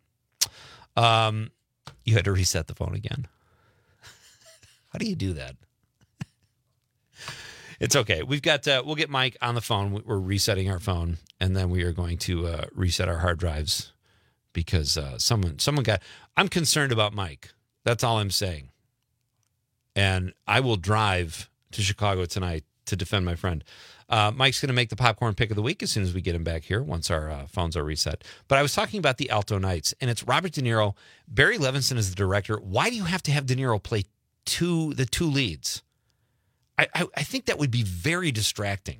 You had to reset the phone again. How do you do that? It's okay. We've got. We'll get Mike on the phone. We're resetting our phone, and then we are going to reset our hard drives because someone got. I'm concerned about Mike. That's all I'm saying. And I will drive to Chicago tonight to defend my friend. Mike's going to make the popcorn pick of the week as soon as we get him back here once our phones are reset. But I was talking about the Alto Knights, and it's Robert De Niro. Barry Levinson is the director. Why do you have to have De Niro play the two leads? I think that would be very distracting.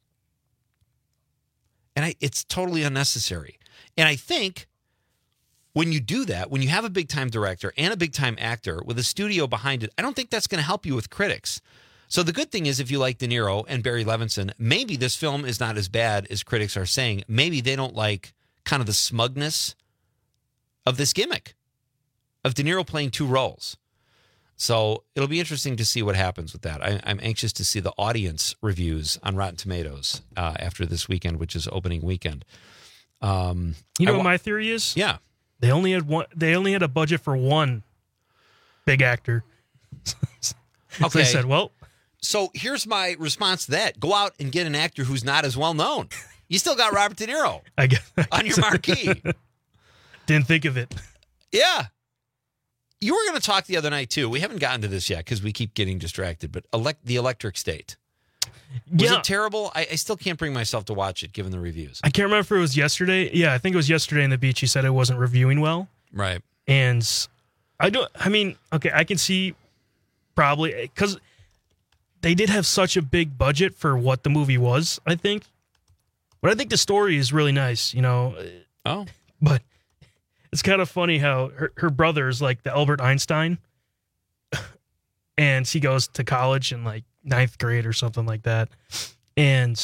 And it's totally unnecessary. And I think when you do that, when you have a big-time director and a big-time actor with a studio behind it, I don't think that's going to help you with critics. So the good thing is if you like De Niro and Barry Levinson, maybe this film is not as bad as critics are saying. Maybe they don't like kind of the smugness of this gimmick of De Niro playing 2 roles. So it'll be interesting to see what happens with that. I'm anxious to see the audience reviews on Rotten Tomatoes after this weekend, which is opening weekend. You know what my theory is? Yeah, they only had one. They only had a budget for one big actor. Okay. So they said, "Well." So here's my response to that: go out and get an actor who's not as well known. You still got Robert De Niro on your marquee. Didn't think of it. Yeah. You were going to talk the other night, too. We haven't gotten to this yet because we keep getting distracted, but The Electric State. Was it terrible? I still can't bring myself to watch it, given the reviews. I can't remember if it was yesterday. Yeah, I think it was yesterday in the beach. He said it wasn't reviewing well. Right. And I can see probably because they did have such a big budget for what the movie was, I think. But I think the story is really nice, you know. Oh. But it's kind of funny how her brother is like the Albert Einstein, and he goes to college in like 9th grade or something like that. And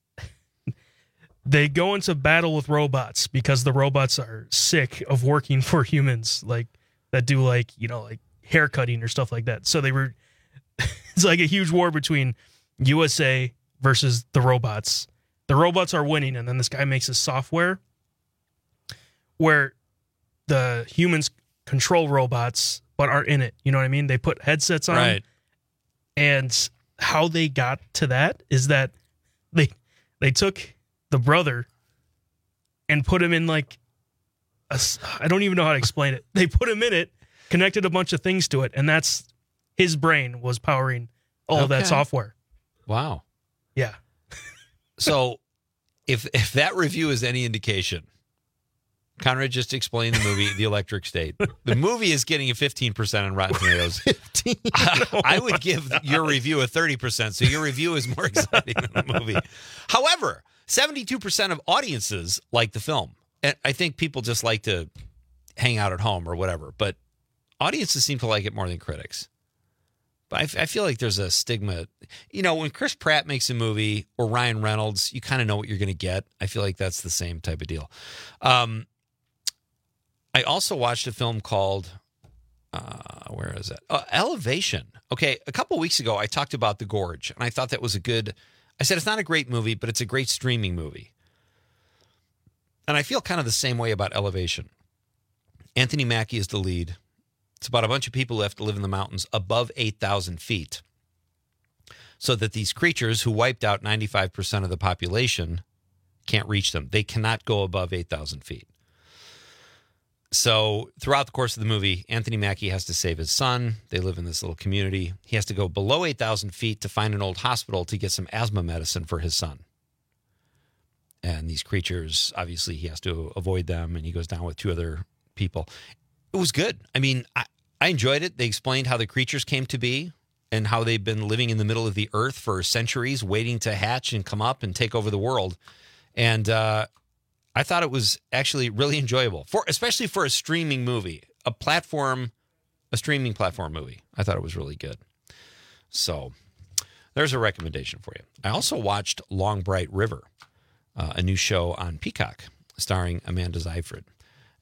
they go into battle with robots because the robots are sick of working for humans, like that do like, you know, like hair cutting or stuff like that. So it's like a huge war between USA versus the robots. The robots are winning, and then this guy makes a software where the humans control robots but aren't in it. You know what I mean? They put headsets on. Right. And how they got to that is that they took the brother and put him in like I don't even know how to explain it. They put him in it, connected a bunch of things to it, and that's his brain was powering all of that software. Wow. Yeah. So if that review is any indication, Conrad just explained the movie, The Electric State. The movie is getting a 15% on Rotten Tomatoes. 15? I would give your review a 30%, so your review is more exciting than the movie. However, 72% of audiences like the film. And I think people just like to hang out at home or whatever, but audiences seem to like it more than critics. But I feel like there's a stigma. You know, when Chris Pratt makes a movie or Ryan Reynolds, you kind of know what you're going to get. I feel like that's the same type of deal. I also watched a film called, where is it? Elevation. Okay, a couple weeks ago, I talked about The Gorge, and I thought that was I said it's not a great movie, but it's a great streaming movie. And I feel kind of the same way about Elevation. Anthony Mackie is the lead. It's about a bunch of people who have to live in the mountains above 8,000 feet so that these creatures who wiped out 95% of the population can't reach them. They cannot go above 8,000 feet. So throughout the course of the movie, Anthony Mackie has to save his son. They live in this little community. He has to go below 8,000 feet to find an old hospital to get some asthma medicine for his son. And these creatures, obviously, he has to avoid them, and he goes down with 2 other people. It was good. I mean, I enjoyed it. They explained how the creatures came to be and how they've been living in the middle of the earth for centuries, waiting to hatch and come up and take over the world. And I thought it was actually really enjoyable, especially for a streaming movie, a streaming platform movie. I thought it was really good. So there's a recommendation for you. I also watched Long Bright River, a new show on Peacock starring Amanda Seyfried.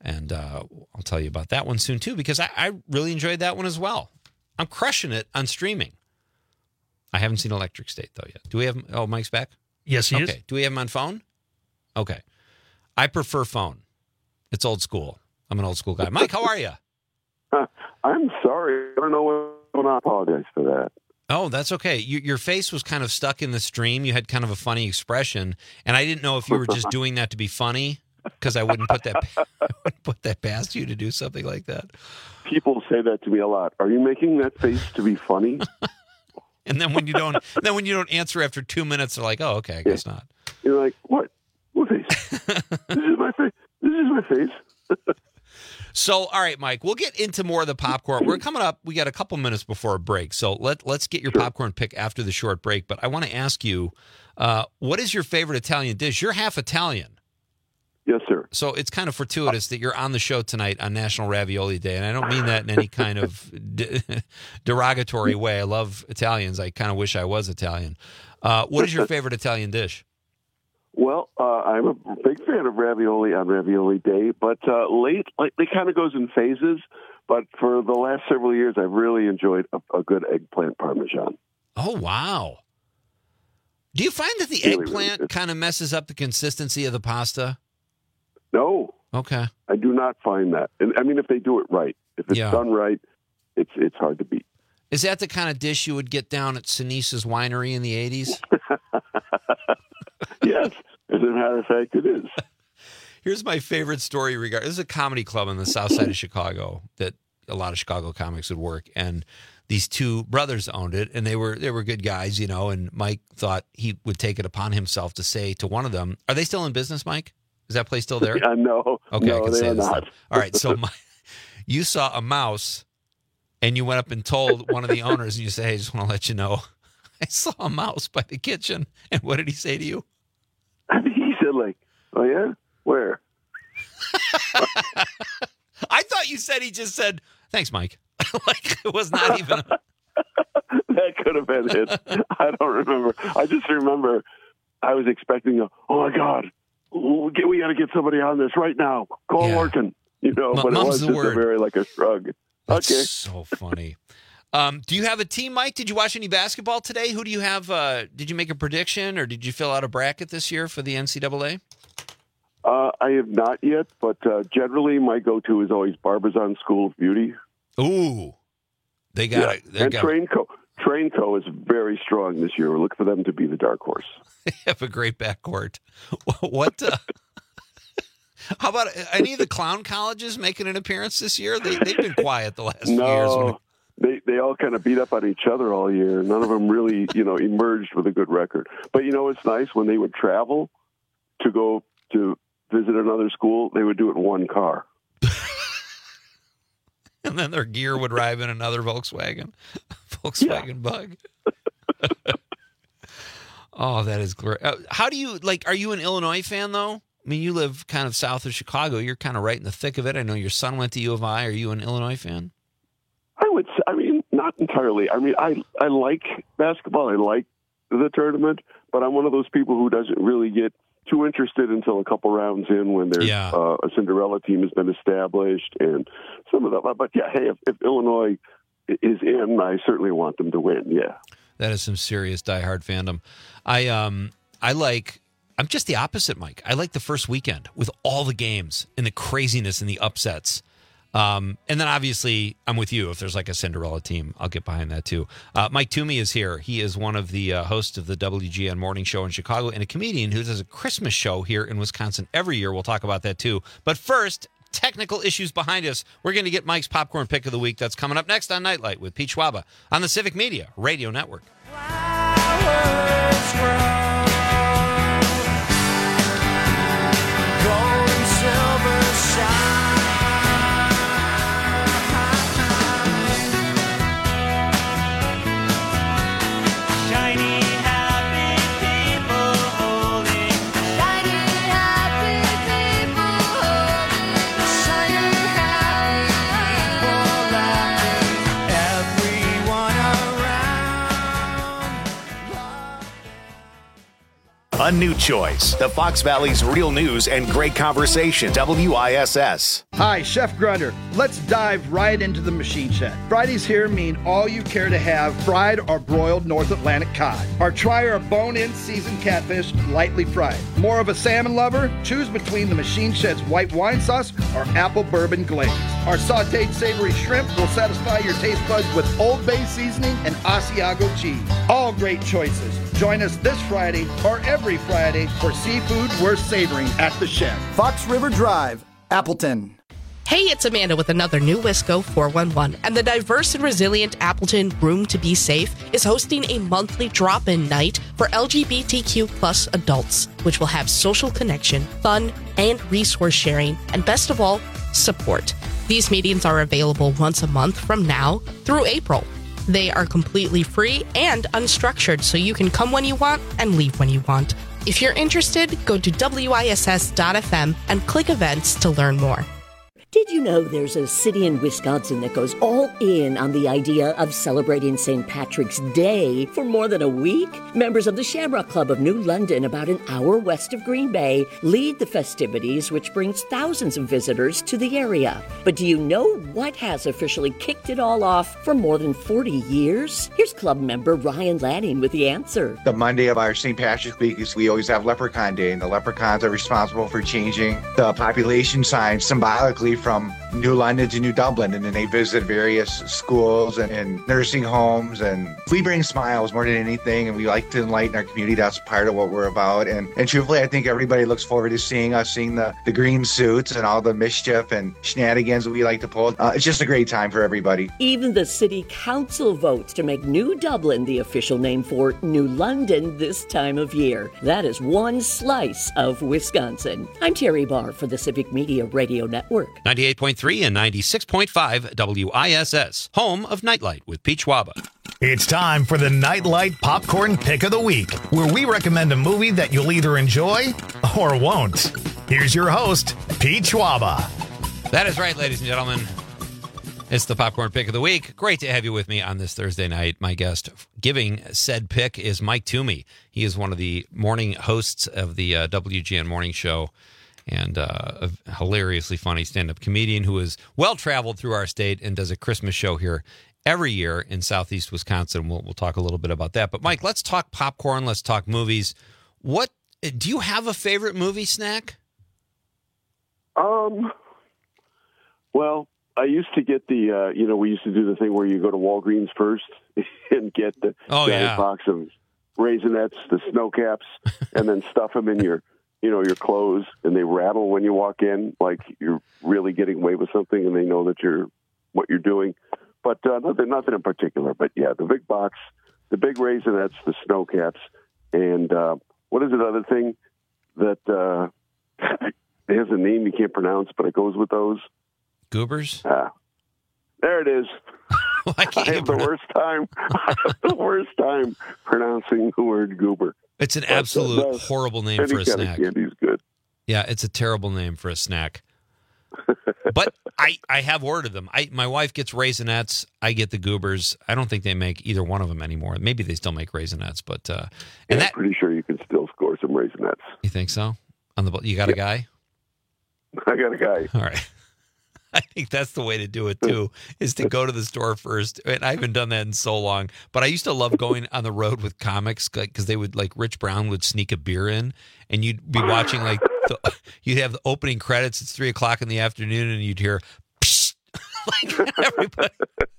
And I'll tell you about that one soon, too, because I really enjoyed that one as well. I'm crushing it on streaming. I haven't seen Electric State, though, yet. Do we have him? Oh, Mike's back? Yes, he is. Okay. Do we have him on phone? Okay. I prefer phone. It's old school. I'm an old school guy. Mike, how are you? I'm sorry. I don't know what's going on. I apologize for that. Oh, that's okay. Your face was kind of stuck in the stream. You had kind of a funny expression, and I didn't know if you were just doing that to be funny, because I wouldn't put that past you to do something like that. People say that to me a lot. Are you making that face to be funny? And then when you don't answer after 2 minutes, they're like, "Oh, okay, I guess not." You're like, "What? What face? This is my face. This is my face." So, all right, Mike, we'll get into more of the popcorn. We're coming up. We got a couple minutes before a break. So let's get your popcorn pick after the short break. But I want to ask you, what is your favorite Italian dish? You're half Italian. Yes, sir. So it's kind of fortuitous that you're on the show tonight on National Ravioli Day. And I don't mean that in any kind of derogatory way. I love Italians. I kind of wish I was Italian. What is your favorite Italian dish? Well, I'm a big fan of ravioli on Ravioli Day, but it kind of goes in phases. But for the last several years, I've really enjoyed a good eggplant parmesan. Oh, wow. Do you find that the eggplant kind of messes up the consistency of the pasta? No. Okay. I do not find that. And I mean, if they do it right, if it's done right, it's hard to beat. Is that the kind of dish you would get down at Sinisa's Winery in the 80s? Yes. As a matter of fact, it is. Here's my favorite story. This is a comedy club on the south side of Chicago that a lot of Chicago comics would work. And these two brothers owned it, and they were good guys, you know, and Mike thought he would take it upon himself to say to one of them, are they still in business, Mike? Is that place still there? No. Okay, no, I can they say are this not. now. All right, so you saw a mouse, and you went up and told one of the owners, and you say, hey, I just want to let you know, I saw a mouse by the kitchen. And what did he say to you? He said, like, oh, yeah? Where? I thought you said he just said, thanks, Mike. Like, it was not even That could have been it. I don't remember. I just remember I was expecting oh, my God, we got to get somebody on this right now. Call Orkin. You know, but it was just a shrug. That's okay. So funny. Do you have a team, Mike? Did you watch any basketball today? Who do you have? Did you make a prediction, or did you fill out a bracket this year for the NCAA? I have not yet, but generally my go-to is always Barbizon School of Beauty. Ooh, they got it. And Trainco is very strong this year. Look for them to be the dark horse. They have a great backcourt. What? How about any of the clown colleges making an appearance this year? They've been quiet the last few years. They all kind of beat up on each other all year. None of them really, emerged with a good record. But, it's nice when they would travel to go to visit another school, they would do it in one car. And then their gear would arrive in another Volkswagen Bug. Oh, that is great. How do you, are you an Illinois fan, though? I mean, you live kind of south of Chicago. You're kind of right in the thick of it. I know your son went to U of I. Are you an Illinois fan? I would say, not entirely. I like basketball. I like the tournament, but I'm one of those people who doesn't really get too interested until a couple rounds in when there's a Cinderella team has been established and some of that. But yeah, hey, if Illinois is in, I certainly want them to win. Yeah, that is some serious diehard fandom. I'm just the opposite, Mike. I like the first weekend with all the games and the craziness and the upsets. And then obviously I'm with you. If there's like a Cinderella team, I'll get behind that too. Mike Toomey is here. He is one of the hosts of the WGN Morning Show in Chicago and a comedian who does a Christmas show here in Wisconsin every year. We'll talk about that too. But first, technical issues behind us. We're going to get Mike's popcorn pick of the week. That's coming up next on Nightlight with Pete Schwaba on the Civic Media Radio Network. A new choice. The Fox Valley's real news and great conversation. WISS. Hi, Chef Grunder. Let's dive right into the machine shed. Fridays here mean all you care to have fried or broiled North Atlantic cod. Or try our bone-in seasoned catfish lightly fried. More of a salmon lover? Choose between the machine shed's white wine sauce or apple bourbon glaze. Our sauteed savory shrimp will satisfy your taste buds with Old Bay seasoning and Asiago cheese. All great choices. Join us this Friday or every Friday for seafood worth savoring at the shed. Fox River Drive, Appleton. Hey, it's Amanda with another new Wisco 411, and the diverse and resilient Appleton Room to Be Safe is hosting a monthly drop-in night for LGBTQ plus adults, which will have social connection, fun, and resource sharing, and best of all, support. These meetings are available once a month from now through April. They are completely free and unstructured, so you can come when you want and leave when you want. If you're interested, go to WISS.FM and click events to learn more. Did you know there's a city in Wisconsin that goes all in on the idea of celebrating St. Patrick's Day for more than a week? Members of the Shamrock Club of New London, about an hour west of Green Bay, lead the festivities, which brings thousands of visitors to the area. But do you know what has officially kicked it all off for more than 40 years? Here's club member Ryan Lanning with the answer. The Monday of our St. Patrick's Week is we always have Leprechaun Day, and the leprechauns are responsible for changing the population sign symbolically from New London to New Dublin, and then they visit various schools and nursing homes, and we bring smiles more than anything, and we like to enlighten our community. That's part of what we're about, and truthfully, I think everybody looks forward to seeing us, seeing the green suits and all the mischief and shenanigans that we like to pull. It's just a great time for everybody. Even the city council votes to make New Dublin the official name for New London this time of year. That is one slice of Wisconsin. I'm Terry Barr for the Civic Media Radio Network. 98.3 and 96.5 WISS, home of Nightlight with Pete Schwaba. It's time for the Nightlight Popcorn Pick of the Week, where we recommend a movie that you'll either enjoy or won't. Here's your host, Pete Schwaba. That is right, ladies and gentlemen. It's the Popcorn Pick of the Week. Great to have you with me on this Thursday night. My guest giving said pick is Mike Toomey. He is one of the morning hosts of the WGN Morning Show, and a hilariously funny stand-up comedian who is well-traveled through our state and does a Christmas show here every year in southeast Wisconsin. We'll talk a little bit about that. But, Mike, let's talk popcorn. Let's talk movies. What do you have a favorite movie snack? Well, I used to get the, we used to do the thing where you go to Walgreens first and get the giant box of Raisinets, the Snow Caps, and then stuff them in your clothes, and they rattle when you walk in, like you're really getting away with something, and they know that what you're doing. But nothing in particular. But yeah, the big box, the big Raisinets, the Snow Caps, and what is the other thing that it has a name you can't pronounce, but it goes with those? Goobers? There it is. I have the worst time pronouncing the word goober. It's an absolute horrible name for a snack. Candy's good. Yeah, it's a terrible name for a snack. But I have ordered them. My wife gets Raisinets. I get the Goobers. I don't think they make either one of them anymore. Maybe they still make Raisinets, but I'm pretty sure you can still score some Raisinets. You think so? You got a guy? I got a guy. All right. I think that's the way to do it, too, is to go to the store first. And I haven't done that in so long. But I used to love going on the road with comics because they would, like, Rich Brown would sneak a beer in, and you'd be watching, like, you'd have the opening credits. It's 3 o'clock in the afternoon, and you'd hear, psh, like, everybody.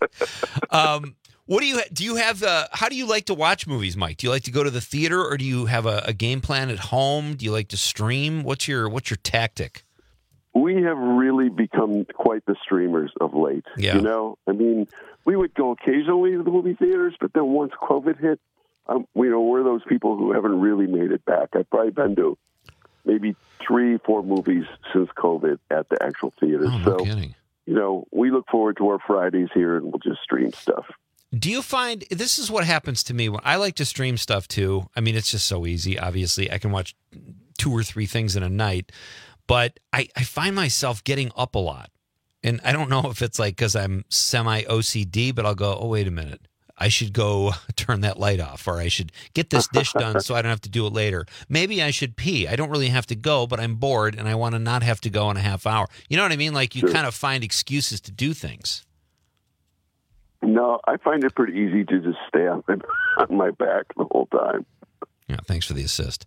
What do you have? How do you like to watch movies, Mike? Do you like to go to the theater, or do you have a game plan at home? Do you like to stream? What's your tactic? We have really become quite the streamers of late. Yeah. I mean, we would go occasionally to the movie theaters, but then once COVID hit, we're those people who haven't really made it back. I've probably been to maybe 3-4 movies since COVID at the actual theater. Oh, no kidding. We look forward to our Fridays here, and we'll just stream stuff. Do you find this is what happens to me when I like to stream stuff too? I mean, it's just so easy. Obviously, I can watch 2 or 3 things in a night. But I find myself getting up a lot. And I don't know if it's like because I'm semi-OCD, but I'll go, oh, wait a minute. I should go turn that light off, or I should get this dish done so I don't have to do it later. Maybe I should pee. I don't really have to go, but I'm bored and I want to not have to go in a half hour. You know what I mean? Like you kind of find excuses to do things. No, I find it pretty easy to just stay on my back the whole time. Yeah, thanks for the assist.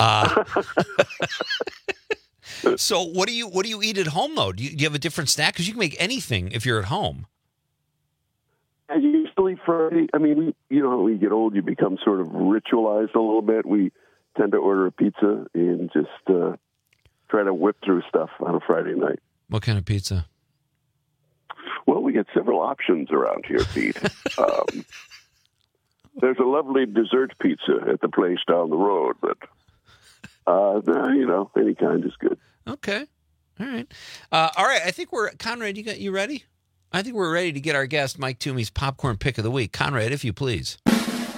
So what do you eat at home, though? Do you have a different snack? Because you can make anything if you're at home. I usually Friday, I mean, when you get old, you become sort of ritualized a little bit. We tend to order a pizza and just try to whip through stuff on a Friday night. What kind of pizza? Well, we get several options around here, Pete. There's a lovely dessert pizza at the place down the road, but, any kind is good. Okay. All right. I think Conrad, you ready? I think we're ready to get our guest, Mike Toomey's popcorn pick of the week. Conrad, if you please. All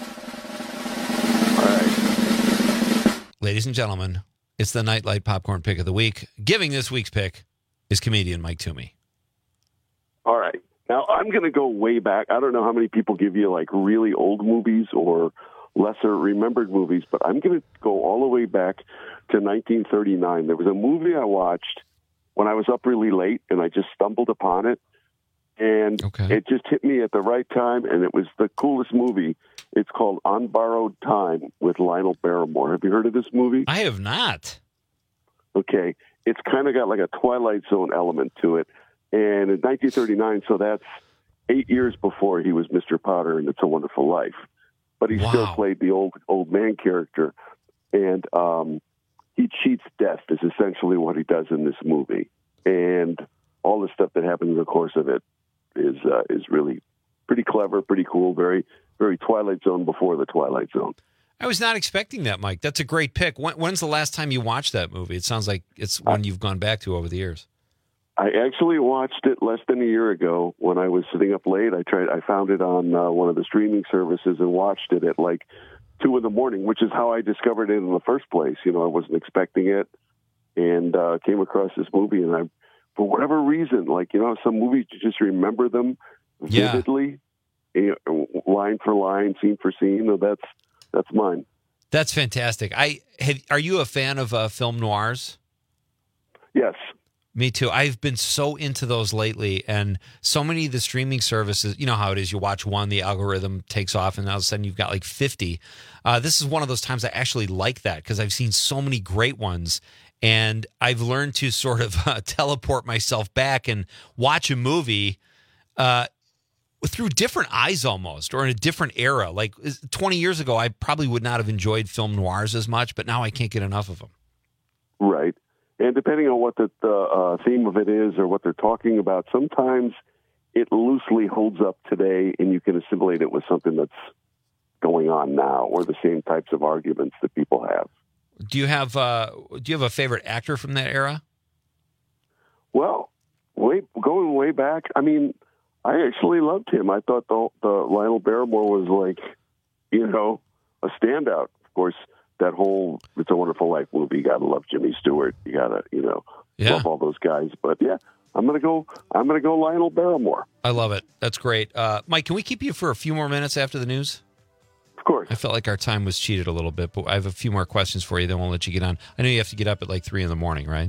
right. Ladies and gentlemen, it's the Nightlight popcorn pick of the week. Giving this week's pick is comedian Mike Toomey. All right. Now, I'm going to go way back. I don't know how many people give you, like, really old movies or lesser remembered movies, but I'm going to go all the way back to 1939. There was a movie I watched when I was up really late, and I just stumbled upon it, and it just hit me at the right time, and it was the coolest movie. It's called On Borrowed Time with Lionel Barrymore. Have you heard of this movie? I have not. Okay. It's kind of got like a Twilight Zone element to it. And in 1939, so that's 8 years before he was Mr. Potter in It's a Wonderful Life. But he still played the old man character. And he cheats death is essentially what he does in this movie. And all the stuff that happens in the course of it is really pretty clever, pretty cool, very, very Twilight Zone before the Twilight Zone. I was not expecting that, Mike. That's a great pick. When's the last time you watched that movie? It sounds like it's one you've gone back to over the years. I actually watched it less than a year ago when I was sitting up late. I found it on one of the streaming services and watched it at like 2 a.m, which is how I discovered it in the first place. I wasn't expecting it, and came across this movie, and for whatever reason, some movies you just remember them vividly, line for line, scene for scene. That's mine. That's fantastic. Are you a fan of film noirs? Yes. Me too. I've been so into those lately, and so many of the streaming services, you know how it is. You watch one, the algorithm takes off, and all of a sudden you've got like 50. This is one of those times I actually like that because I've seen so many great ones, and I've learned to sort of teleport myself back and watch a movie through different eyes almost, or in a different era. Like 20 years ago, I probably would not have enjoyed film noirs as much, but now I can't get enough of them. Right. And depending on what the theme of it is or what they're talking about, sometimes it loosely holds up today and you can assimilate it with something that's going on now or the same types of arguments that people have. Do you have a favorite actor from that era? Well, going way back, I mean, I actually loved him. I thought the Lionel Barrymore was like, a standout. Of course, that whole It's a Wonderful Life movie, you got to love Jimmy Stewart. You got to, love all those guys. But yeah, I'm going to go Lionel Barrymore. I love it. That's great. Mike, can we keep you for a few more minutes after the news? Of course. I felt like our time was cheated a little bit, but I have a few more questions for you, then we'll let you get on. I know you have to get up at like 3 a.m, right?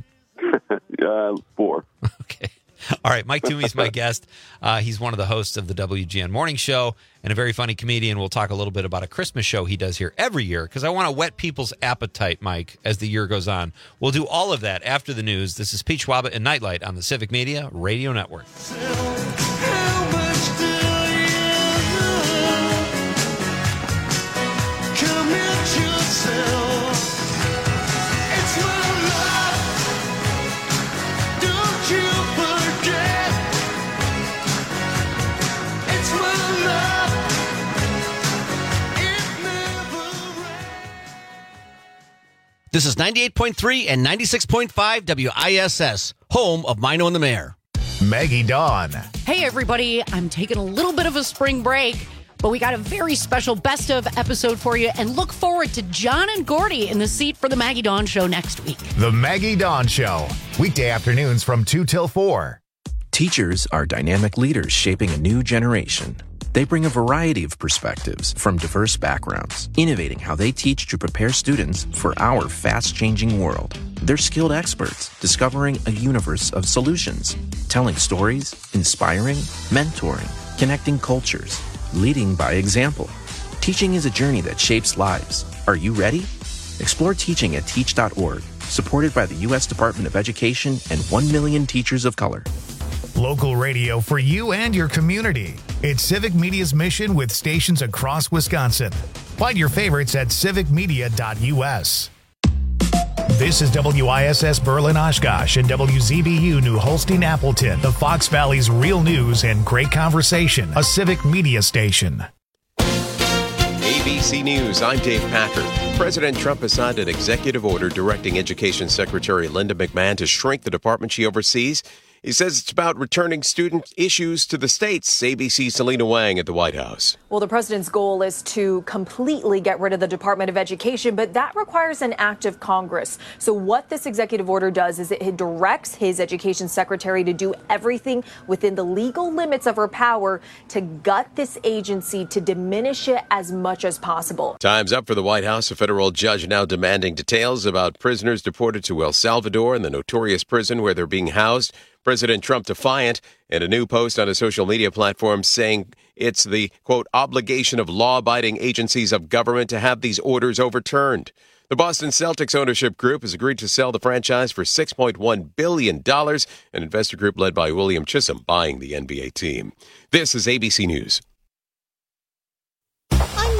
4. Okay. All right, Mike Toomey's my guest. He's one of the hosts of the WGN Morning Show and a very funny comedian. We'll talk a little bit about a Christmas show he does here every year because I want to whet people's appetite, Mike, as the year goes on. We'll do all of that after the news. This is Pete Schwaba and Nightlight on the Civic Media Radio Network. This is 98.3 and 96.5 WISS, home of Mino and the Mayor. Maggie Dawn. Hey, everybody. I'm taking a little bit of a spring break, but we got a very special best of episode for you, and look forward to John and Gordy in the seat for the Maggie Dawn Show next week. The Maggie Dawn Show, weekday afternoons from 2 till 4. Teachers are dynamic leaders shaping a new generation. They bring a variety of perspectives from diverse backgrounds, innovating how they teach to prepare students for our fast-changing world. They're skilled experts, discovering a universe of solutions, telling stories, inspiring, mentoring, connecting cultures, leading by example. Teaching is a journey that shapes lives. Are you ready? Explore teaching at teach.org, supported by the U.S. Department of Education and 1 million teachers of color. Local radio for you and your community. It's Civic Media's mission with stations across Wisconsin. Find your favorites at civicmedia.us. This is WISS Berlin Oshkosh and WZBU New Holstein Appleton, the Fox Valley's real news and great conversation, a Civic Media station. ABC News, I'm Dave Packard. President Trump has signed an executive order directing Education Secretary Linda McMahon to shrink the department she oversees. He says it's about returning student issues to the states. ABC's Selena Wang at the White House. Well, the president's goal is to completely get rid of the Department of Education, but that requires an act of Congress. So what this executive order does is it directs his education secretary to do everything within the legal limits of her power to gut this agency, to diminish it as much as possible. Time's up for the White House. A federal judge now demanding details about prisoners deported to El Salvador and the notorious prison where they're being housed. President Trump defiant, and a new post on a social media platform saying it's the, quote, obligation of law-abiding agencies of government to have these orders overturned. The Boston Celtics ownership group has agreed to sell the franchise for $6.1 billion, an investor group led by William Chisholm buying the NBA team. This is ABC News.